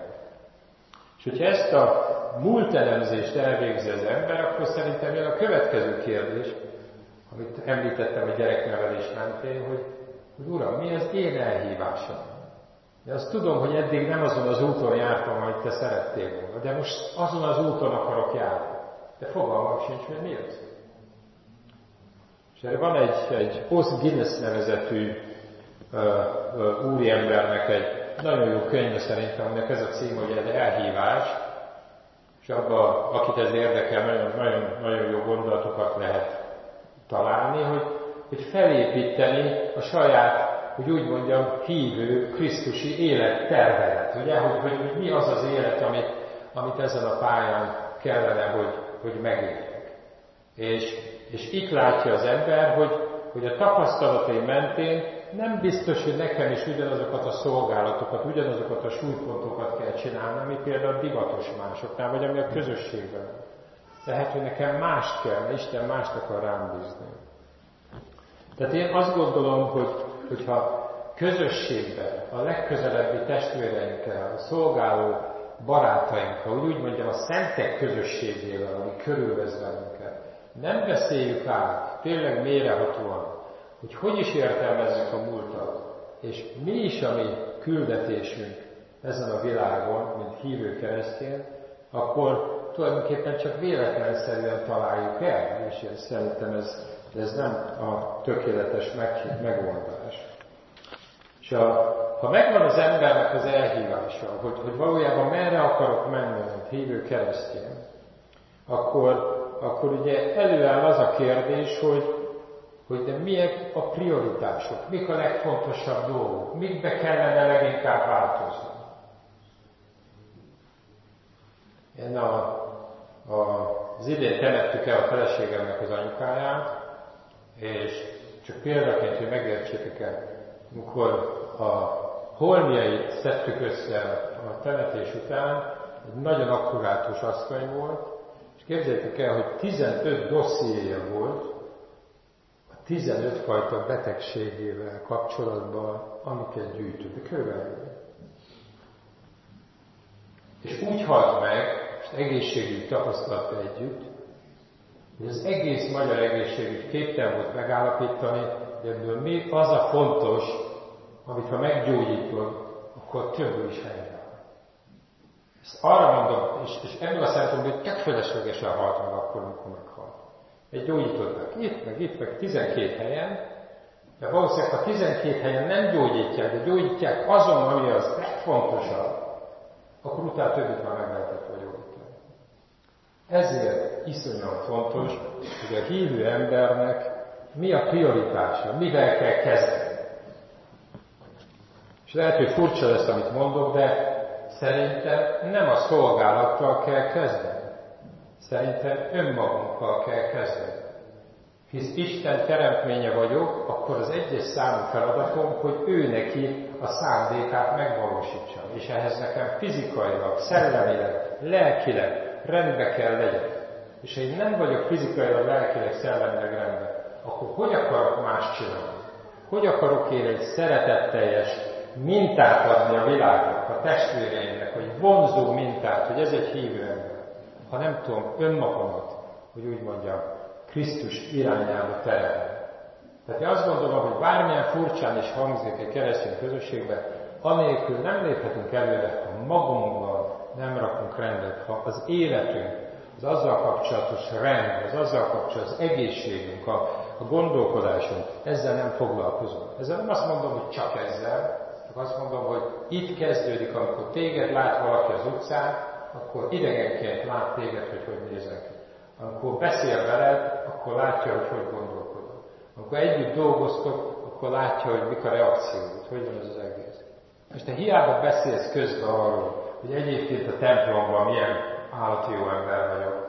És hogyha ezt a múltelemzést elvégzi az ember, akkor szerintem jön a következő kérdés, amit említettem a gyereknevelés mentén, hogy, hogy Uram, mi az én elhívásom? De azt tudom, hogy eddig nem azon az úton jártam, amit te szerettél volna, de most azon az úton akarok járni. De fogalmam sincs, hogy mi az. És erre van egy, egy Os Guinness nevezetű uh, uh, úriembernek egy nagyon jó könyve szerintem, aminek ez a cím, hogy egy elhívás, és abban, akit ez érdekel, nagyon, nagyon, nagyon jó gondolatokat lehet találni, hogy, hogy felépíteni a saját, hogy úgy mondjam, hívő, krisztusi élettervelet. Ugye, hogy, hogy, hogy mi az az élet, amit, amit ezen a pályán kellene, hogy, hogy megéljek. És, és itt látja az ember, hogy, hogy a tapasztalatai mentén nem biztos, hogy nekem is ugyanazokat a szolgálatokat, ugyanazokat a súlypontokat kell csinálni, ami például divatos másoknál, vagy ami a közösségben. Lehet, hogy nekem mást kell, mert Isten mást akar rám bízni. Tehát én azt gondolom, hogy, hogyha közösségben, a legközelebbi testvéreinkkel, a szolgáló barátainkkal, úgy, úgy mondjam, a szentek közösségével, ami körülvesz bennünket, nem beszéljük át, tényleg mélyrehatóan, hogy hogy is értelmezzük a múltat, és mi is a mi küldetésünk ezen a világon, mint hívő keresztény, akkor tulajdonképpen csak véletlenszerűen találjuk el, és én szerintem ez, ez nem a tökéletes megoldás. És a, ha megvan az embernek az elhívása, hogy, hogy valójában merre akarok menni, mint hívő keresztény, akkor, akkor ugye előáll az a kérdés, hogy hogy de milyen a prioritások, mik a legfontosabb dolgok, mikbe kellene leginkább változni. Én a, a, az idén temettük el a feleségemnek az anyukáját, és csak példaként, hogy megértsétek el, amikor a holmiait szedtük össze a temetés után, egy nagyon akkurátus asszony volt, és képzeljétek el, hogy tizenöt dossziéja volt, tizenöt fajta betegségével kapcsolatban, amiket gyűjtünk, de körülbelül. És úgy halt meg, és egészségügyi tapasztalat együtt, hogy az egész magyar egészségügy képtelen volt megállapítani, hogy ebből mi az a fontos, amit ha meggyógyítod, akkor több is helyre. Ezt arra mondom, és, és ebből a szempontból, hogy tök fölöslegesen halt meg akkor, amikor meghalt. Egy gyógyítottak itt, meg itt, meg tizenkét helyen, de valószínűleg ha tizenkét helyen nem gyógyítják, de gyógyítják azon, ami az legfontosabb, akkor utána többit már meg lehetett gyógyítani. Ezért iszonyúan fontos, hogy a hívő embernek mi a prioritása, mivel kell kezdeni. És lehet, hogy furcsa lesz, amit mondok, de szerintem nem a szolgálattal kell kezdeni. Szerintem önmagunkkal kell kezdeni. Hisz Isten teremtménye vagyok, akkor az egyes számú feladatom, hogy ő neki a szándékát megvalósítsam. És ehhez nekem fizikailag, szellemileg, lelkileg rendbe kell legyek. És ha én nem vagyok fizikailag, lelkileg, szellemileg rendben, akkor hogy akarok más csinálni? Hogy akarok én egy szeretetteljes mintát adni a világnak, a testvéreimnek, hogy vonzó mintát, hogy ez egy hívő ember, ha nem tudom önmagamat, hogy úgy mondjam, Krisztus irányába terelni. Tehát én azt gondolom, hogy bármilyen furcsán is hangzik egy keresztény közösségben, anélkül nem léphetünk előre, ha magunkban nem rakunk rendet, ha az életünk, az azzal kapcsolatos rend, az azzal kapcsolatos az egészségünk, a, a gondolkodásunk, ezzel nem foglalkozunk. Ezzel nem azt mondom, hogy csak ezzel, csak azt mondom, hogy itt kezdődik, amikor téged lát valaki az utcán, akkor idegenként lát téged, hogy hogy nézel ki. Amikor beszél veled, akkor látja, hogy hogy gondolkodod. Amikor együtt dolgoztok, akkor látja, hogy mik a reakciód, hogy van ez az egész. És te hiába beszélsz közben arról, hogy egyébként a templomban milyen állati jó ember vagyok.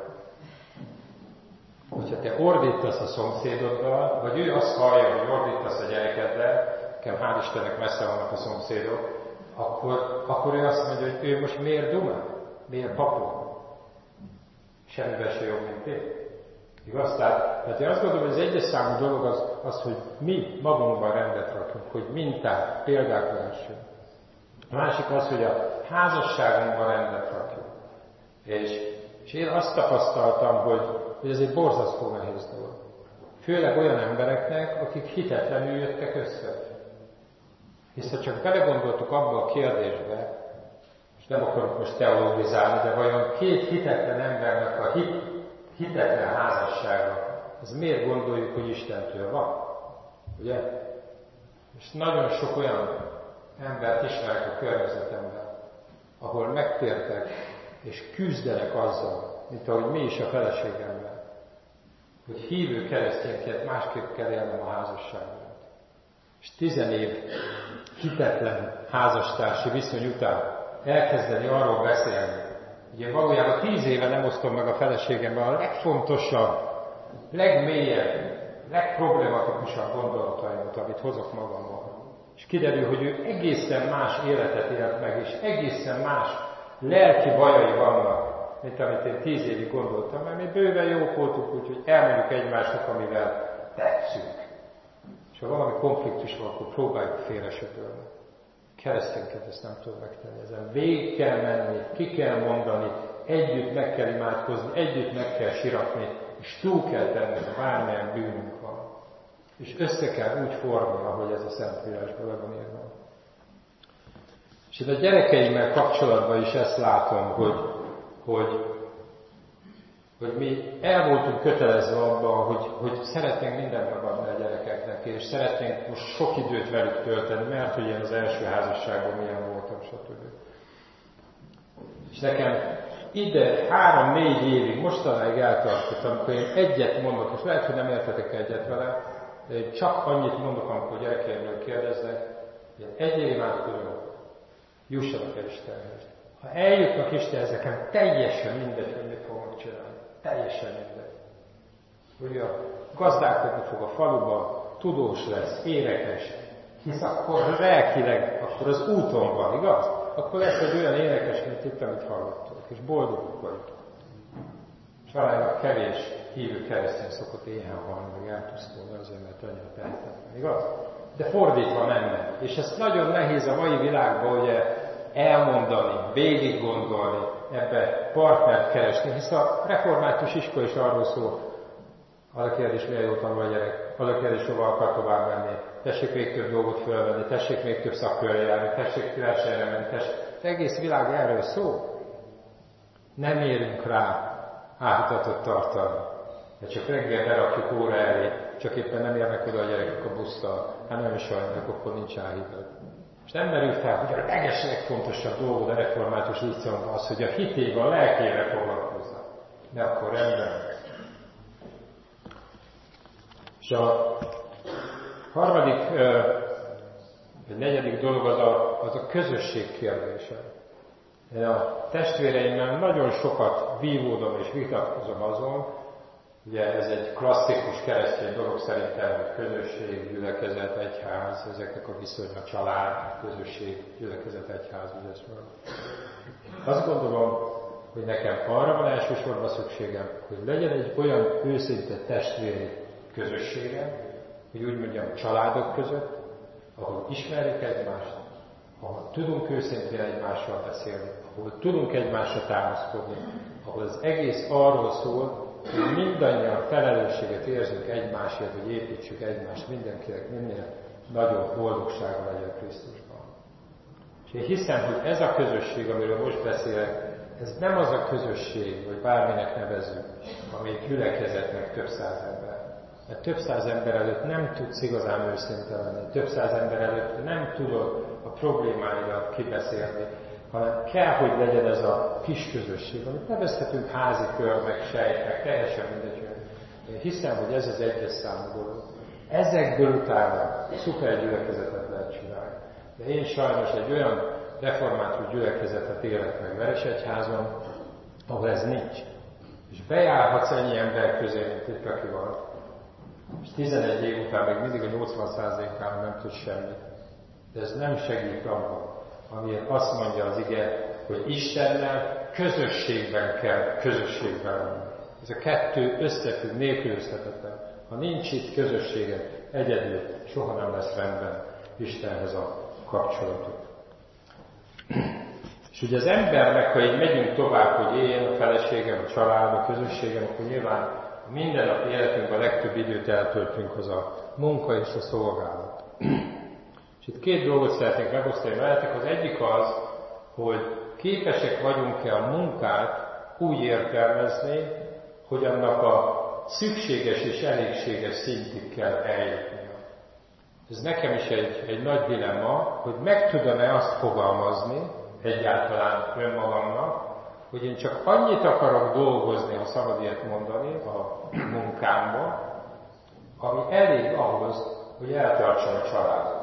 Hogyha te ordítasz a szomszédoddal, vagy ő azt hallja, hogy ordítasz a gyerekeddel, nekem hál' Istennek messze vannak a szomszédok, akkor, akkor ő azt mondja, hogy ő most miért dumál? Miért papol? Semmivel se jobb, mint én. Igaz? Tehát, tehát én azt gondolom, hogy az egyes számú dolog az, az, hogy mi magunkban rendet rakunk, hogy mintát, példák lehessünk. A másik az, hogy a házasságunkban rendet rakjuk. És, és én azt tapasztaltam, hogy, hogy ez egy borzasztó nehéz dolog. Főleg olyan embereknek, akik hitetlenül jöttek össze. Hisz ha csak belegondoltuk abba a kérdésbe, és nem akarok most teologizálni, de vajon két hitetlen embernek a hit, hitetlen házassága, az miért gondoljuk, hogy Istentől van? Ugye? És nagyon sok olyan embert ismerek a környezetemben, ahol megtértek és küzdenek azzal, mint ahogy mi is a feleségemmel, hogy hívő keresztényként másképp kell élnem a házasságot. És tizen év hitetlen házastársi viszony után elkezdeni arról beszélni. Ugye valójában tíz éve nem osztom meg a feleségemmel a legfontosabb, legmélyebb, legproblematikusabb gondolataimat, amit hozok magammal. És kiderül, hogy ő egészen más életet élt meg, és egészen más lelki bajai vannak, mint amit én tíz évig gondoltam, mert mi bőven jók voltunk, úgyhogy elmondjuk egymásnak, amivel tetszünk. És ha valami konfliktus van, akkor próbáljuk félresöpölni. Keresztényként ezt nem tudom megtenni. Ezen végig kell menni, ki kell mondani, együtt meg kell imádkozni, együtt meg kell siratni, és túl kell tenni, ha bármilyen bűnünk van. És össze kell úgy forni, ahogy ez a Szentírásban le van írva. És itt a gyerekeimmel kapcsolatban is ezt látom, hogy, hogy, hogy mi el voltunk kötelezve abban, hogy, hogy szeretnénk mindent megadni a gyerekeknek, és szeretnénk most sok időt velük tölteni, mert hogy én az első házasságban milyen voltam, stb. És nekem ide három-négy évig, mostanáig eltartott, amikor én egyet mondok, és lehet, hogy nem értetek egyet vele, de én csak annyit mondok, amikor gyerekeimről kérdeznek, hogy egy év imádkozom, jussanak el Istenhez. Ha eljutnak Istenhez, nekem teljesen mindegy, hogy mit fognak csinálni. Teljesen mindegy. Ugye gazdálkodni fog a faluban, tudós lesz, énekes, hisz akkor lelkileg, akkor az úton van, igaz? Akkor lesz egy olyan énekes, mint itt, amit hallottok, és boldogok vagyunk. És aránylag kevés hívő keresztény szokott éhen halni, meg elpusztulni azért, mert annyira tehetetlen, igaz? De fordítva menne. És ez nagyon nehéz a mai világban, ugye, elmondani, végig gondolni, ebbe partnert keresni, hisz a református iskola is arról szól, az a kérdés, milyen jó tanul a gyerek, valaki el is hova akar tovább menni, tessék még több dolgot fölvenni, tessék még több szakkörre járni, tessék versenyre menni, tessék. Az egész világ erről szól. Nem érünk rá átutatott tartalmat. De csak reggel berakjuk óra elé, csak éppen nem érnek oda a gyerekek a busszal, hát nem is sajnálok, akkor nincs áhítat. És nem merül fel, hogy a leges legfontosabb dolgod a református líceumban az, hogy a hitével, a lelkével foglalkozza. De akkor rendben. És a harmadik, vagy negyedik dolog az a, az a közösség kérdése. Én a testvéreimmel nagyon sokat vívódom és vitatkozom azon, ugye ez egy klasszikus keresztény dolog szerintem, hogy közösség, gyülekezet, egyház, ezeknek a viszonya, család, közösség, gyülekezet, egyház, ugye ezt mondom. Azt gondolom, hogy nekem arra van elsősorban szükségem, hogy legyen egy olyan őszinte testvéri közösségem, hogy úgy mondjam, családok között, ahol ismerjük egymást, ahol tudunk őszintén egymással beszélni, ahol tudunk egymásra támaszkodni, ahol az egész arról szól, hogy mindannyian felelősséget érzünk egymásért, hogy építsük egymást, mindenkinek minél nagyobb boldogsága legyen Krisztusban. És én hiszem, hogy ez a közösség, amiről most beszélek, ez nem az a közösség, vagy bárminek nevezzük, ami egy gyülekezetnek több száz ember. Mert több száz ember előtt nem tudsz igazán őszinte lenni, több száz ember előtt nem tudod a problémáidat kibeszélni, hanem kell, hogy legyen ez a kis közösség, amit nevezhetünk házi kör, meg sejt, meg teljesen mindegy. Én hiszem, hogy ez az egyes számú dolog. Ezekből utána szuper gyülekezetet lehet csinálni. De én sajnos egy olyan református gyülekezetet élek meg Veresegyházon, ahol ez nincs. És bejárhatsz ennyi ember közé, mint itt, aki van. És tizenegy év után még mindig a nyolcvan százalékán nem tud semmit. De ez nem segít abban, amiért azt mondja az ige, hogy Istennel közösségben kell közösségben lenni. Ez a kettő összefügg, nélkülözhetetlen. Ha nincs itt közösséget, egyedül soha nem lesz rendben Istenhez a kapcsolatot. És ugye az embernek, ha így megyünk tovább, hogy éljen a feleségem, a család, a közösségem, akkor nyilván a mindennapi életünkben a legtöbb időt eltöltünk az a munka és a szolgálat. És itt két dolgot szeretnék megosztani veletek. Az egyik az, hogy képesek vagyunk-e a munkát úgy értelmezni, hogy annak a szükséges és elégséges szintig kell eljutnia. Ez nekem is egy, egy nagy dilemma, hogy meg tudom-e azt fogalmazni egyáltalán önmagamnak, hogy én csak annyit akarok dolgozni, ha szabad ilyet mondani, a munkámban, ami elég ahhoz, hogy eltartsam a családot.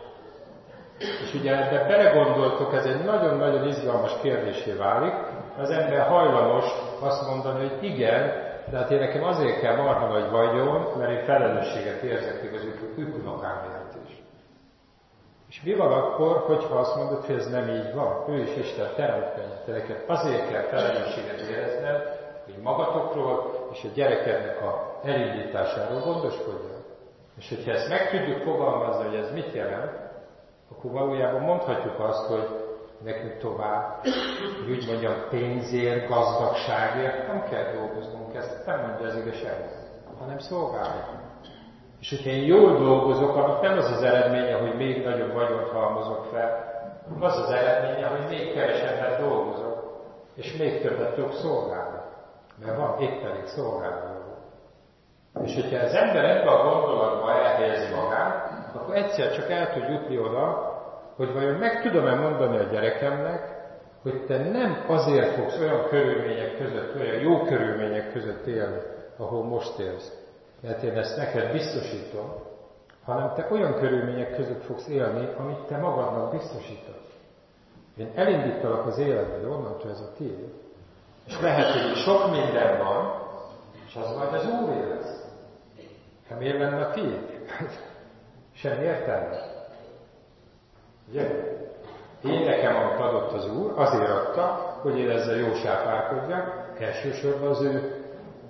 És ugye ebben belegondoltok, ez egy nagyon-nagyon izgalmas kérdésé válik. Az ember hajlamos azt mondani, hogy igen, de hát én nekem azért kell marha nagy vagyon, mert én felelősséget érzek az ükunokámért is. És mi van akkor, hogyha azt mondod, hogy ez nem így van? Ő is Isten teremtménye. Te neked azért kell felelősséget érezned, hogy magatokról és a gyerekednek a elindításáról gondoskodjon. És hogyha ezt meg tudjuk fogalmazni, hogy ez mit jelent, akkor valójában mondhatjuk azt, hogy nekünk tovább, hogy úgy mondjam, pénzért, gazdagságért nem kell dolgoznunk, ezt nem mondja az igazság, hanem szolgálni. És hogyha én jól dolgozok, annak nem az az eredménye, hogy még nagyobb vagyont halmozok fel, az az eredménye, hogy még kevesebbet dolgozok, és még többet tudok szolgálni. Mert van épp elég szolgálni. És hogyha az ember ebben a gondolatban elhelyezi magát, akkor egyszer csak el tud jutni oda, hogy vajon meg tudom-e mondani a gyerekemnek, hogy te nem azért fogsz olyan körülmények között, olyan jó körülmények között élni, ahol most élsz, mert én ezt neked biztosítom, hanem te olyan körülmények között fogsz élni, amit te magadnak biztosítasz. Én elindítalak az életbe, de onnantól ez a tiéd. És lehet, hogy sok minden van, és az majd az Úré lesz. Ha miért lenne a tiéd? Semmi értelme. Ugye? Én nekem, amit adott az Úr, azért adta, hogy én ezzel jó sápárkodjak, elsősorban az ő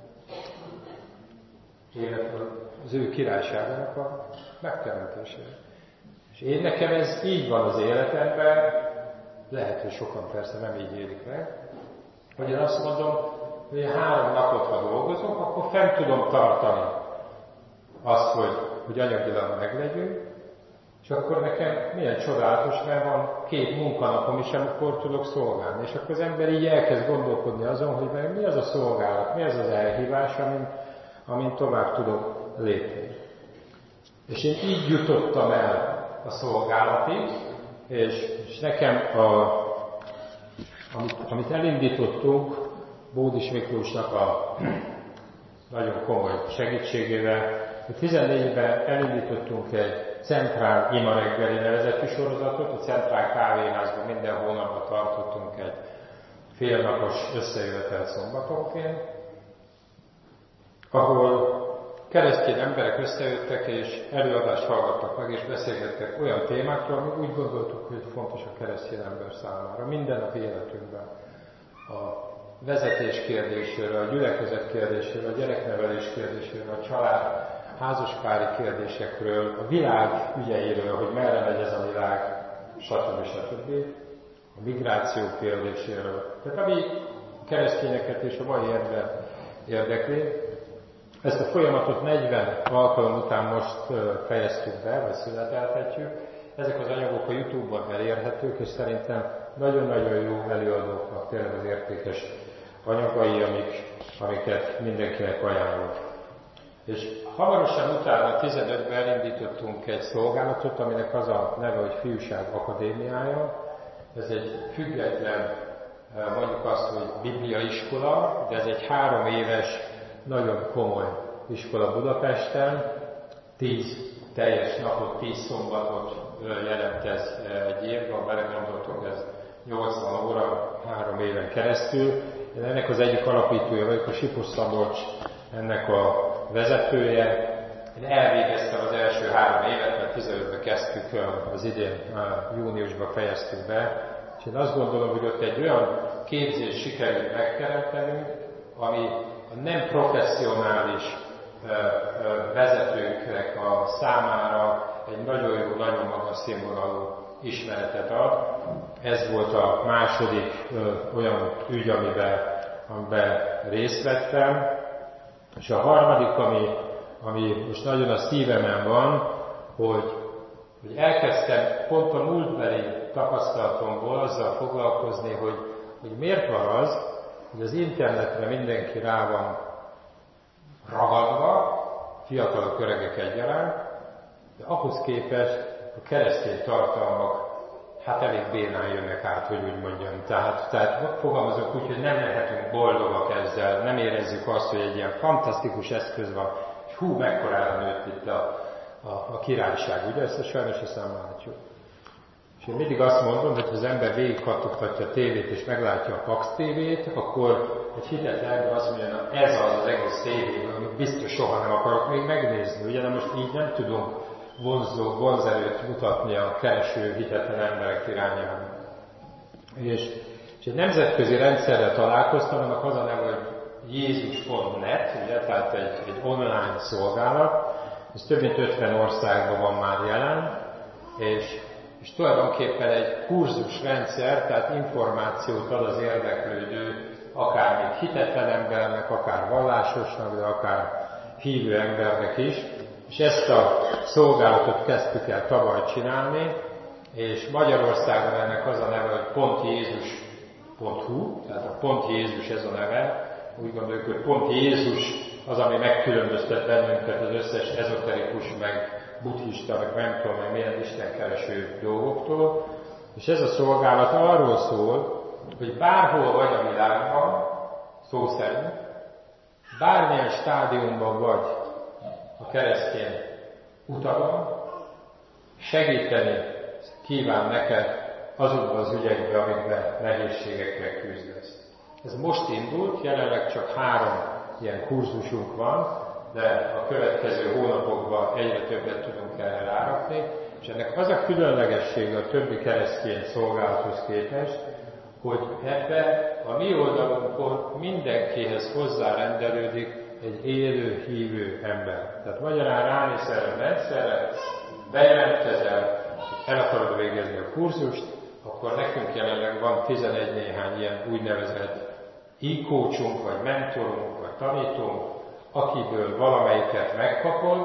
élet, az ő királyságának a megteremtésére. És én nekem ez így van az életemben, lehet, hogy sokan persze nem így élik meg, hogy én azt mondom, hogy három napot, ha dolgozom, akkor fent tudom tartani azt, hogy, hogy anyagilag meglegyünk, és akkor nekem milyen csodálatos, mert van két munkanapom is, amikor tudok szolgálni. És akkor az ember így elkezd gondolkodni azon, hogy mi az a szolgálat, mi az az elhívás, amin, amin tovább tudok lépni. És én így jutottam el a szolgálatig, és, és nekem, a, amit, amit elindítottunk, Bódis Miklósnak a nagyon komoly segítségével, tizennégyben elindítottunk egy Centrál Ima reggeli nevezetű sorozatot, a Centrál kávéházban minden hónapban tartottunk egy félnapos összejövetelt szombatonként, ahol keresztény emberek összejöttek és előadást hallgattak meg és beszélgettek olyan témákról, amik úgy gondoltuk, hogy fontos a keresztény ember számára, minden nap életünkben. A vezetés kérdéséről, a gyülekezet kérdéséről, a gyereknevelés kérdéséről, a család, házaspári kérdésekről, a világ ügyeiről, hogy merre megy ez a világ, stb. stb. A migráció kérdéséről. Tehát ami keresztényeket és a mai ember érdekli, ezt a folyamatot negyven alkalom után most fejeztük be, vagy születeltetjük. Ezek az anyagok a YouTube-on elérhetők, és szerintem nagyon-nagyon jó előadóknak tényleg az értékes anyagai, amik, amiket mindenkinek ajánlok. És hamarosan utána tizenötben elindítottunk egy szolgálatot, aminek az a neve, hogy Fiúság Akadémiája. Ez egy független, mondjuk azt, hogy bibliaiskola, de ez egy három éves, nagyon komoly iskola Budapesten. Tíz teljes napot, tíz szombatot jelent ez egy évben, belegondoltok, ez nyolcvan óra, három éven keresztül. Én ennek az egyik alapítója vagyok, a Sipos Szabolcs ennek a vezetője. Én elvégeztem az első három évet, mert tizenötben kezdtük, az idén júniusban fejeztük be. És én azt gondolom, hogy ott egy olyan képzés sikerült megteremtenünk, ami a nem professzionális vezetőknek a számára egy nagyon jó, nagyon magas színvonalú ismeretet ad. Ez volt a második ö, olyan ügy, amiben, amiben részt vettem. És a harmadik, ami, ami most nagyon a szívemen van, hogy, hogy elkezdtem pont a múltbeli tapasztalatomból azzal foglalkozni, hogy, hogy miért van az, hogy az internetre mindenki rá van ragadva, fiatalok, öregek egyaránt, de ahhoz képest a keresztény tartalmak hát elég bénán jönnek át, hogy úgy mondjam. Tehát, tehát fogalmazok úgy, hogy nem lehetünk boldogak ezzel, nem érezzük azt, hogy egy ilyen fantasztikus eszköz van, és hú, mekkorára nőtt itt a, a, a királyság, ugye? Ezt sajnos ezt nem látjuk. És én mindig azt mondom, hogy ha az ember végigkattogtatja a tévét és meglátja a Pax tévét, akkor egy hitetlen ember azt mondja, hogy ez az az egész tévé, amit biztos soha nem akarok még megnézni. Ugye, de most így nem tudunk vonzó, vonzerőt mutatni a kereső hitetlen emberek irányába. És, és egy nemzetközi rendszerrel találkoztam, annak az a neve, hogy Jézus pont net, ugye, tehát egy, egy online szolgálat, ez több mint ötven országban van már jelen, és, és tulajdonképpen egy kurzusrendszer, tehát információt ad az érdeklődő, akár még hitetlen embernek, akár vallásosnak, de akár hívő embernek is. És ezt a szolgálatot kezdtük el tavaly csinálni, és Magyarországon ennek az a neve, hogy pont jézus pont hu, tehát a Pont Jézus ez a neve. Úgy gondoljuk, hogy pont Jézus az, ami megkülönböztet bennünket az összes ezoterikus, meg buddhista, meg nem tudom, meg milyen istenkereső dolgoktól. És ez a szolgálat arról szól, hogy bárhol vagy a világban, szó szerint, bármilyen stádiumban vagy a keresztény utakon, segíteni kíván neked azokban az ügyekben, amikben nehézségekkel küzdesz. Ez most indult, jelenleg csak három ilyen kurzusunk van, de a következő hónapokban egyre többet tudunk erre rárakni, és ennek az a különlegessége a többi keresztény szolgálathoz képest, hogy ebbe a mi oldalunkon mindenkihez hozzárendelődik egy élő, hívő ember. Tehát magyarán rámész erre a rendszerre, bejelentkezel, el akarod végezni a kurzust, akkor nekünk jelenleg van tizenegy néhány ilyen úgynevezett e-coachunk, vagy mentorunk, vagy tanítónk, akiből valamelyiket megkapod,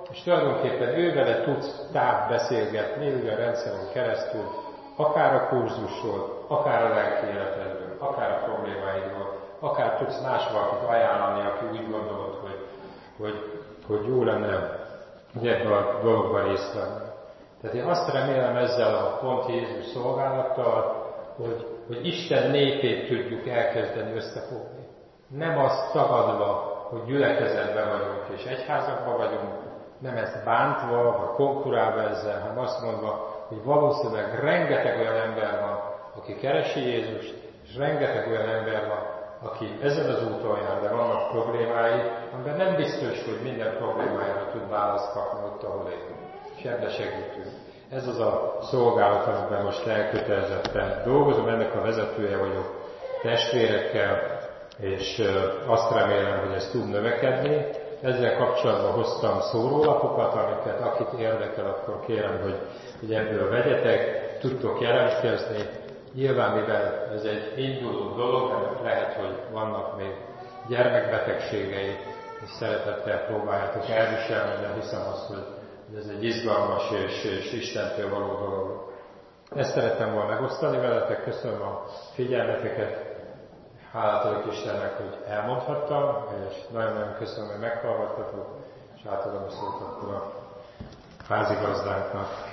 és tulajdonképpen ővele tudsz távbeszélgetni élő rendszeren keresztül, akár a kurzusról, akár a lelki életedről, akár a problémáidról, akár tudsz más valakit ajánlani, aki úgy gondolod, hogy, hogy, hogy jó lenne ebben a dologban részt venni. Tehát én azt remélem ezzel a pont Jézus szolgálattal, hogy, hogy Isten népét tudjuk elkezdeni összefogni. Nem azt tagadva, hogy gyülekezetben vagyunk és egyházakban vagyunk, nem ezt bántva, vagy konkurálva ezzel, hanem azt mondva, hogy valószínűleg rengeteg olyan ember van, aki keresi Jézust, és rengeteg olyan ember van, aki ezen az úton jár, de vannak problémái, amiben nem biztos, hogy minden problémájára tud választ kapni ott, ahol él. És ebbe segítünk. Ez az a szolgálat, amiben most elkötelezetten dolgozom, ennek a vezetője vagyok testvérekkel, és azt remélem, hogy ez tud növekedni. Ezzel kapcsolatban hoztam szórólapokat, amiket akit érdekel, akkor kérem, hogy, hogy ebből vegyetek, tudtok jelentkezni. Nyilván, mivel ez egy induló dolog, lehet, hogy vannak még gyermekbetegségei, és szeretettel próbáljátok elviselni, de hiszem azt, hogy ez egy izgalmas és, és Istentől való dolog. Ezt szerettem volna megosztani veletek, köszönöm a figyelmeteket, hálát adok Istennek, hogy elmondhattam, és nagyon-nagyon köszönöm, hogy meghallgattatok, és átadom a szót akkor a házigazdánknak.